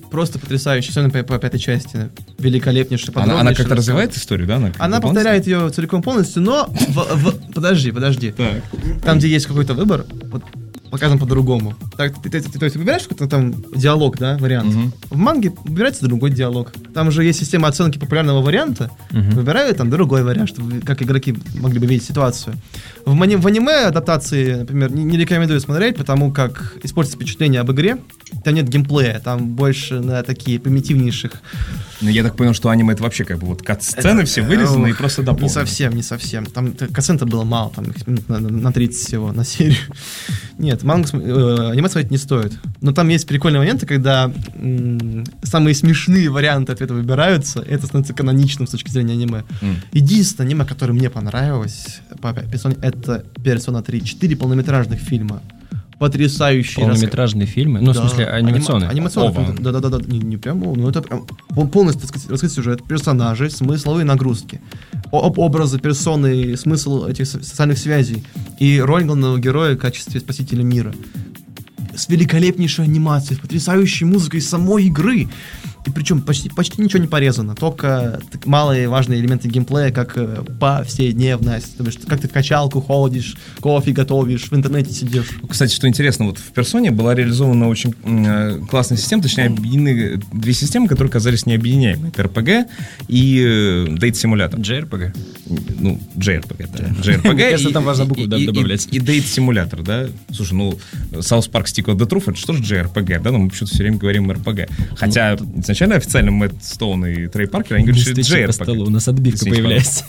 просто потрясающая, особенно по, по пятой части. Великолепнейшая, Она, она как-то развивает историю, да? Она, она повторяет ее целиком полностью, но... В, в, подожди, подожди. Так. Там, где есть какой-то выбор, вот, показан по-другому. Так, ты, ты, ты, то есть выбираешь какой-то там диалог, да, вариант. Угу. В манге выбирается другой диалог. Там же есть система оценки популярного варианта. Угу. Выбирают там другой вариант, чтобы как игроки могли бы видеть ситуацию. В, мани- в аниме адаптации, например, не, не рекомендую смотреть, потому как испортится впечатление об игре. Там нет геймплея, там больше на такие примитивнейших... Ну, я так понял, что аниме это вообще как бы вот кат-сцены все вырезаны и просто дополнены. Не совсем, не совсем. Там кат-сцен-то было мало, там минут на, на тридцать всего на серию. Нет, мангу, э, аниме смотреть не стоит. Но там есть прикольные моменты, когда м- самые смешные варианты ответа выбираются, это становится каноничным с точки зрения аниме. Mm. Единственное аниме, которое мне понравилось по персоне, это «Персона три». Четыре полнометражных фильма. Потрясающие. Полнометражные раска... фильмы? Ну, да. В смысле, анимационные? Анимационные. Да-да-да, не, не прям, ну это прям полностью раскрыть сюжет, персонажи, смысловые нагрузки, об образы, персоны, смысл этих социальных связей и роль главного героя в качестве спасителя мира. С великолепнейшей анимацией, с потрясающей музыкой самой игры. И причем почти, почти ничего не порезано, только малые важные элементы геймплея, как повседневность, то есть как ты в качалку ходишь, кофе готовишь, в интернете сидишь. Кстати, что интересно, вот в «Персоне» была реализована очень э, классная система, точнее, объединены две системы, которые казались необъединяемыми. Это эр пи джи и э, дейт-симулятор. джей ар пи джи? Ну, джей ар пи джи, да. джей ар пи джи. Мне кажется, там важно букву добавлять. И дейт-симулятор, да. Слушай, ну, South Park Stick of the Truth, это что же джей ар пи джи, да? Но мы почему-то все время говорим эр пи джи. Хотя изначально официально Мэтт Стоун и Трей Паркер, они говорят, что это джей ар пи джи. У нас отбивка появляется.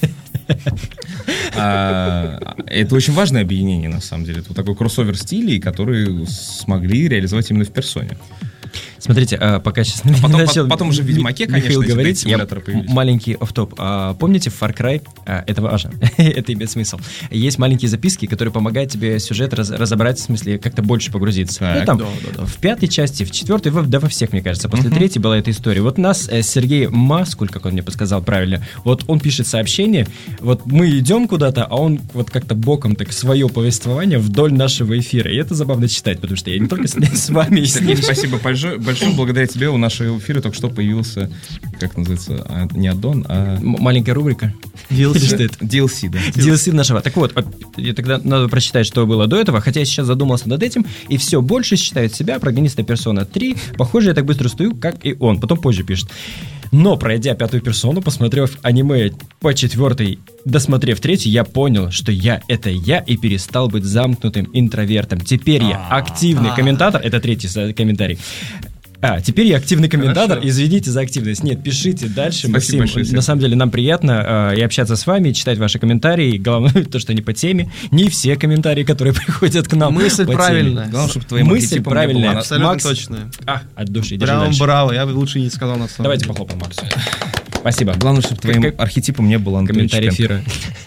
Это очень важное объединение, на самом деле. Это вот такой кроссовер стилей, которые смогли реализовать именно в «Персоне». Смотрите, а, пока сейчас а потом, начал потом уже в «Ведьмаке», конечно, говорить, я маленький офф-топ. А, помните в Far Cry, а, это важно, это имеет смысл, есть маленькие записки, которые помогают тебе сюжет раз, разобрать, в смысле, как-то больше погрузиться. Ну, там, да, да, да. В пятой части, в четвертой, в, да во всех, мне кажется, после uh-huh. третьей была эта история. Вот нас э, Сергей Маскуль, как он мне подсказал правильно, вот он пишет сообщение, вот мы идем куда-то, а он вот как-то боком так свое повествование вдоль нашего эфира. И это забавно читать, потому что я не только с, с вами... Сергей, спасибо большое. Большое благодаря тебе у нашего эфира только что появился, как называется, а, не аддон, а... М- маленькая рубрика. ди эл си. ди эл си, да. ди эл си нашего. Так вот, тогда надо прочитать, что было до этого, хотя я сейчас задумался над этим, и все больше считают себя программиста «Персона три». Похоже, я так быстро стою, как и он. Потом позже пишет. Но, пройдя пятую персону, посмотрев аниме по четвертой, досмотрев третью, я понял, что я — это я, и перестал быть замкнутым интровертом. Теперь я активный комментатор. Это третий комментарий. А, теперь я активный комментатор. Хорошо. Извините за активность. Нет, пишите дальше. Спасибо Максим, большое. На самом деле нам приятно э, и общаться с вами, и читать ваши комментарии. Главное, то, что они по теме. Не все комментарии, которые приходят к нам. Мысль правильная. Главное, чтобы твоим Мысль правильная. Была абсолютно Макс... точная. А, от души. Прям браво. Я бы лучше не сказал на самом Давайте похлопаем Максу. Спасибо. Главное, чтобы твоим как... архетипом не было Антон комментарий эфира.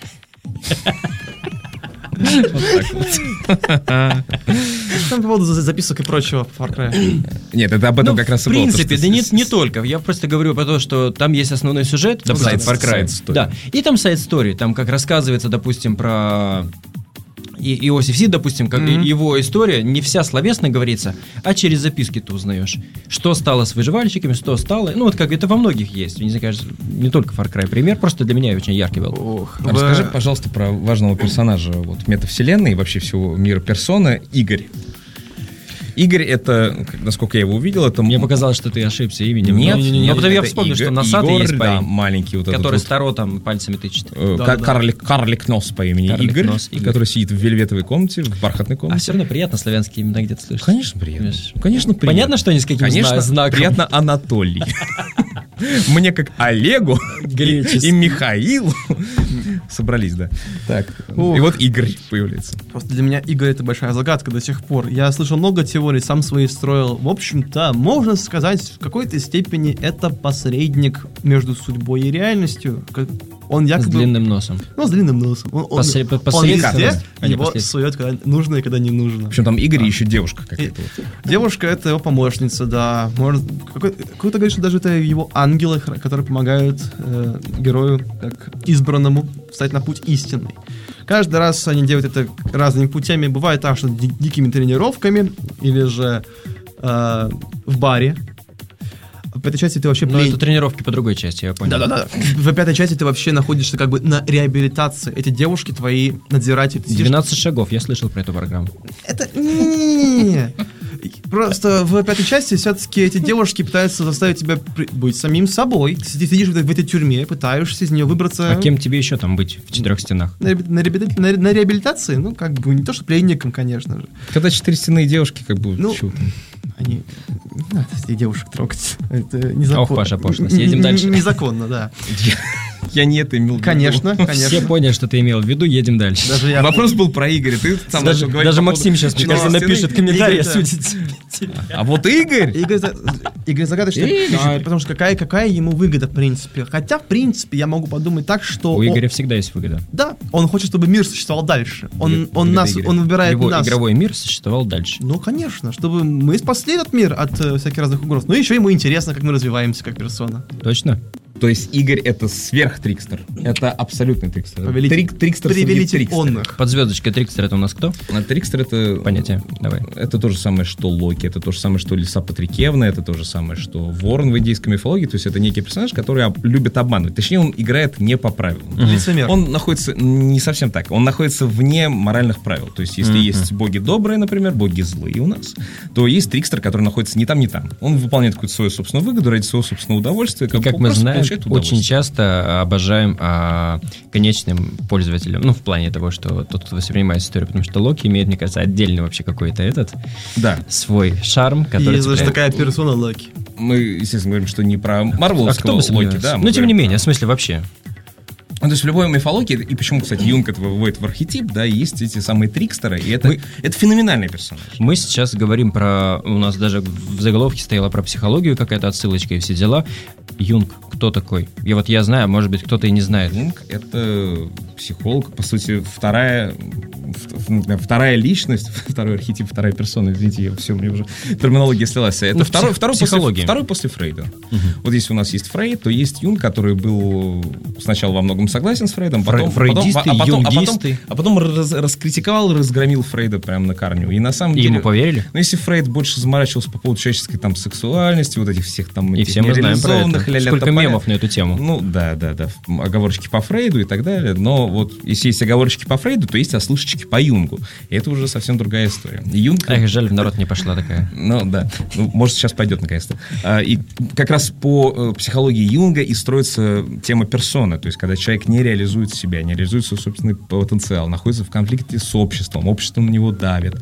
Вот так вот. Что по поводу записок и прочего в Far Cry? Нет, это об этом ну, как раз и было. В было. принципе, да нет, не только. Я просто говорю про то, что там есть основной сюжет, ну, допустим, Far Cry. Да, и там сайд-стори, там как рассказывается, допустим, про... И Иосиф Си, допустим, как mm-hmm. его история, не вся словесно говорится, а через записки ты узнаешь. Что стало с выживальщиками, что стало... Ну, вот как это во многих есть. Не знаю, кажется, не только Far Cry пример, просто для меня очень яркий был. Ох, а расскажи, пожалуйста, про важного персонажа вот, метавселенной и вообще всего мира персоны, Игорь. Игорь, это, насколько я его увидел, это... Мне показалось, что ты ошибся именем. Нет, но, нет, но потом я вспомнил, Игорь, что носатый Игорь, есть парень, да, маленький вот который этот старо там пальцами тычет. Э, да, да, карлик, да. карлик Нос по имени карлик Игорь, Нос, Игорь, который сидит в вельветовой комнате, в бархатной комнате. А все равно приятно славянские имена где-то слышать. Конечно, приятно. Конечно, приятно. Понятно, что они с каким Конечно, знаком? приятно Анатолий. Мне как Олегу и Михаилу собрались, да. Так, и вот Игорь появляется. Просто для меня Игорь — это большая загадка до сих пор. Я слышал много теорий, сам свои строил. В общем-то, можно сказать, в какой-то степени это посредник между судьбой и реальностью. Он якобы... С длинным носом. Ну, с длинным носом. Он, Посре- он, он везде его сует, когда нужно и когда не нужно. В общем, там Игорь а. и еще девушка какая-то. Вот. Девушка — это его помощница, да. Может, кто-то говорит, что даже это его ангелы, которые помогают э, герою, как избранному, встать на путь истинный. Каждый раз они делают это разными путями. Бывает так, что ди- дикими тренировками или же э, в баре. в пятой части ты вообще... Но это тренировки по другой части, я понял. Да-да-да. В пятой части ты вообще находишься как бы на реабилитации. Эти девушки твои надзиратели. двенадцать шагов, я слышал про эту программу. Это... Не-не-не. Просто в пятой части все-таки эти девушки пытаются заставить тебя быть самим собой. Ты сидишь в этой тюрьме, пытаешься из нее выбраться. А кем тебе еще там быть в четырех стенах? На, на, на, на реабилитации? Ну, как бы, не то, что пленником, конечно же. Когда четыре стены девушки, как бы... Ну, они... Не надо этих девушек трогать. Это незаконно. Ох, Паша, пошлость. Едем дальше. Незаконно, да. Я не это имел в виду. Конечно, конечно. Все поняли, что ты имел в виду, едем дальше. Даже я... Вопрос был про Игоря. Ты сам даже начал говорить даже по Максим поводу сейчас, мне кажется, четырех напишет стены. комментарий, Игорь, да. осудит тебя. А вот Игорь... Игорь, Игорь загадочный. А, потому что какая, какая ему выгода, в принципе. Хотя, в принципе, я могу подумать так, что... У он- Игоря всегда есть выгода. Да, он хочет, чтобы мир существовал дальше. Он, Выгода он нас, Игоря. он выбирает Его нас. игровой мир существовал дальше. Ну, конечно, чтобы мы спасли этот мир от э, всяких разных угроз. Ну, еще ему интересно, как мы развиваемся как персона. Точно? То есть Игорь это сверхтрикстер. Это абсолютный трикстер. Повелитель- Трик, трикстер среди Повелитель трикстеров. онных. Под звездочкой Трикстер это у нас кто? А трикстер это... Понятие, давай. Это то же самое, что Локи, это то же самое, что Лиса Патрикевна, это то же самое, что Ворон в индийской мифологии. То есть это некий персонаж, который об- любит обманывать. Точнее, он играет не по правилам. Лицемер. Он находится, не совсем так, он находится вне моральных правил. То есть если Мгм. есть боги добрые, например, боги злые у нас, то есть трикстер, который находится ни там, ни там. Он выполняет какую-то свою собственную выгоду ради своего собственного удовольствия. И как мы просто знаем, получает удовольствие. очень часто обожаем а, конечным пользователям, ну, в плане того, что тот, кто воспринимает историю, потому что Локи имеет, мне кажется, отдельный вообще какой-то этот, Да. свой шарм, который... Есть даже цепляет. такая персона Локи. Мы, естественно, говорим, что не про А Марвеловского кто бы Локи, сомневался? да. мы Ну, тем говорим не про- менее, в смысле вообще. Ну, то есть в любой мифологии, и почему, кстати, Юнг это выводит в архетип, да, есть эти самые трикстеры, и это, Мы- это феноменальный персонаж. Мы сейчас говорим про... У нас даже в заголовке стояло про психологию, какая-то отсылочка и все дела. Юнг, кто такой? И вот я знаю, может быть, кто-то и не знает. Юнг — это психолог, по сути, вторая, в- вторая личность, второй архетип, вторая персона, извините, я, все, мне уже терминология слилась. Это Ну, второй, псих- второй, после, психология. второй после Фрейда. Вот если у нас есть Фрейд, то есть Юнг, который был сначала во многом согласен с Фрейдом, Фре- потом, потом, фрейдисты, а потом, а потом, юнгисты. а потом раз- раскритиковал, разгромил Фрейда прямо на корню. И на самом И деле... ему поверили? Ну, если Фрейд больше заморачивался по поводу человеческой там сексуальности, вот этих всех там И этих все мы знаем про нереализованных это. ля-ля Сколько тополя. мемов на эту тему. Ну, да, да, да. Оговорочки по Фрейду и так далее. Но вот если есть оговорочки по Фрейду, то есть ослушечки по Юнгу. И это уже совсем другая история. И Юнг... Эх, жаль, в народ не пошла такая. Ну, да. Ну, может, сейчас пойдет наконец-то. А, и как раз по э, психологии Юнга и строится тема персоны. То есть, когда человек не реализует себя, не реализует свой собственный потенциал, находится в конфликте с обществом, общество на него давит,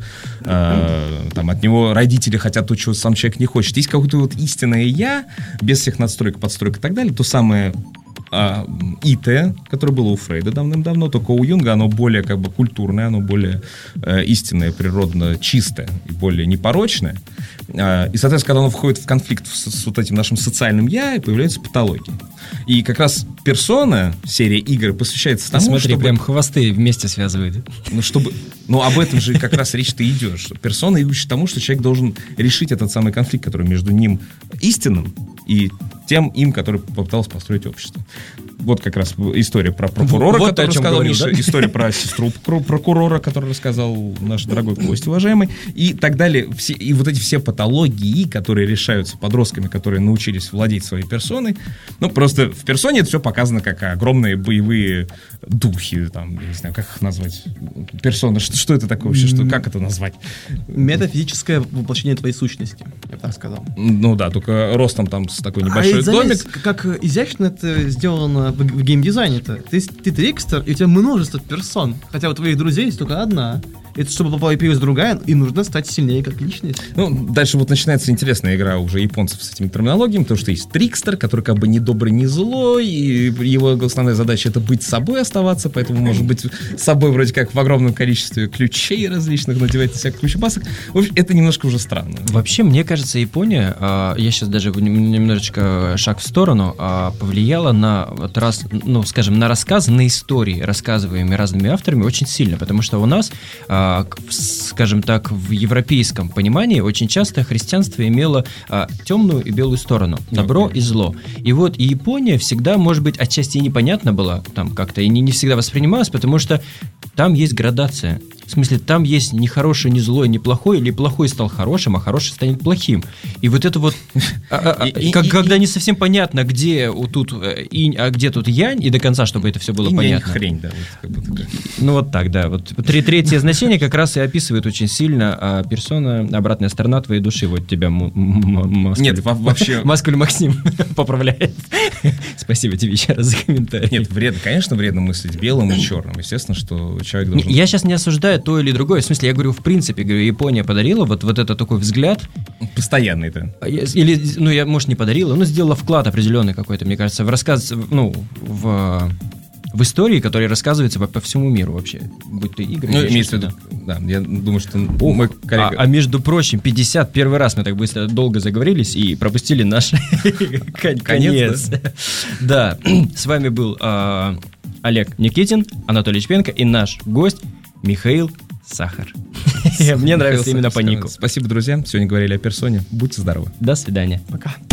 э, там, от него родители хотят то, чего сам человек не хочет. Есть какое-то вот истинное «я», без всех надстроек, подстроек и так далее, то самое а, ИТ, которое было у Фрейда давным-давно, только у Юнга оно более как бы культурное, оно более э, истинное, природно чистое и более непорочное. А, и, соответственно, когда оно входит в конфликт с, с вот этим нашим социальным «я», и появляются патологии. И как раз персона, серия игр посвящается Ты тому, смотри, чтобы... прям хвосты вместе связывает. Ну, чтобы... Ну, об этом же как раз речь-то идет. Что персона и учит тому, что человек должен решить этот самый конфликт, который между ним истинным и тем им, который попытался построить общество. Вот как раз история про прокурора, Вот который о чем рассказал говорил, Миша, да? история про сестру прокурора, прокурора, который рассказал наш дорогой Костя, уважаемый, и так далее. Все, и вот эти все патологии, которые решаются подростками, которые научились владеть своей персоной. Ну, просто в персоне это все показано как огромные боевые духи, там, я не знаю, как их назвать. Персона, что, что это такое вообще, что, как это назвать? Метафизическое воплощение твоей сущности, я бы так сказал. Ну да, только ростом там с такой А небольшой ведь заметь, домик. как изящно это сделано в, в геймдизайне-то. Ты, ты трикстер, и у тебя множество персон. Хотя у твоих друзей есть только одна. Это чтобы появилась другая, им нужно стать сильнее как личность. Ну, дальше вот начинается интересная игра уже японцев с этими терминологиями, потому что есть трикстер, который как бы не добрый, не злой, и его основная задача — это быть собой, оставаться, поэтому может быть собой вроде как в огромном количестве ключей различных, надевать всяких ключебасок. В общем, это немножко уже странно. Вообще, мне кажется, Япония, а, я сейчас даже нем- немножечко шаг в сторону, а, повлияла на, вот раз, ну, скажем, на рассказы, на истории, рассказываемые разными авторами, очень сильно, потому что у нас, а, к- скажем так, в европейском понимании очень часто христианство имело а, темную и белую сторону, добро Okay. и зло. И вот и Япония всегда, может быть, отчасти и непонятна была, там как-то, и не, не всегда воспринималась, потому что там есть градация. В смысле, там есть не хороший, не злой, не плохой, или плохой стал хорошим, а хороший станет плохим. И вот это вот, когда не совсем понятно, где тут инь, а где тут янь, и до конца, чтобы это все было понятно. Хрень, да. Ну вот так, да. Вот третье значение как раз и описывает очень сильно персона, обратная сторона твоей души. Вот тебя Нет, вообще... Маскуль Максим поправляет. Спасибо тебе еще раз за комментарий. Нет, вредно, конечно, вредно мыслить белым и черным. Естественно, что человек должен... Я сейчас не осуждаю то или другое. В смысле, я говорю, в принципе, говорю, Япония подарила вот, вот это такой взгляд. Постоянный, да. Или, ну, я, может, не подарила, но сделала вклад определенный какой-то, мне кажется, в рассказ, ну, в... в истории, которая рассказывается по, по всему миру вообще, будь то игры. Ну, имеется в виду, да, я думаю, что О, мой коллега... А, а между прочим, пятьдесят первый раз мы так быстро, долго заговорились и пропустили наш конец. Да, с вами был Олег Никитин, Анатолий Чпенко и наш гость Михаил Сахар. Мне нравится именно по нику. Спасибо, друзья. Сегодня говорили о персоне. Будьте здоровы. До свидания. Пока.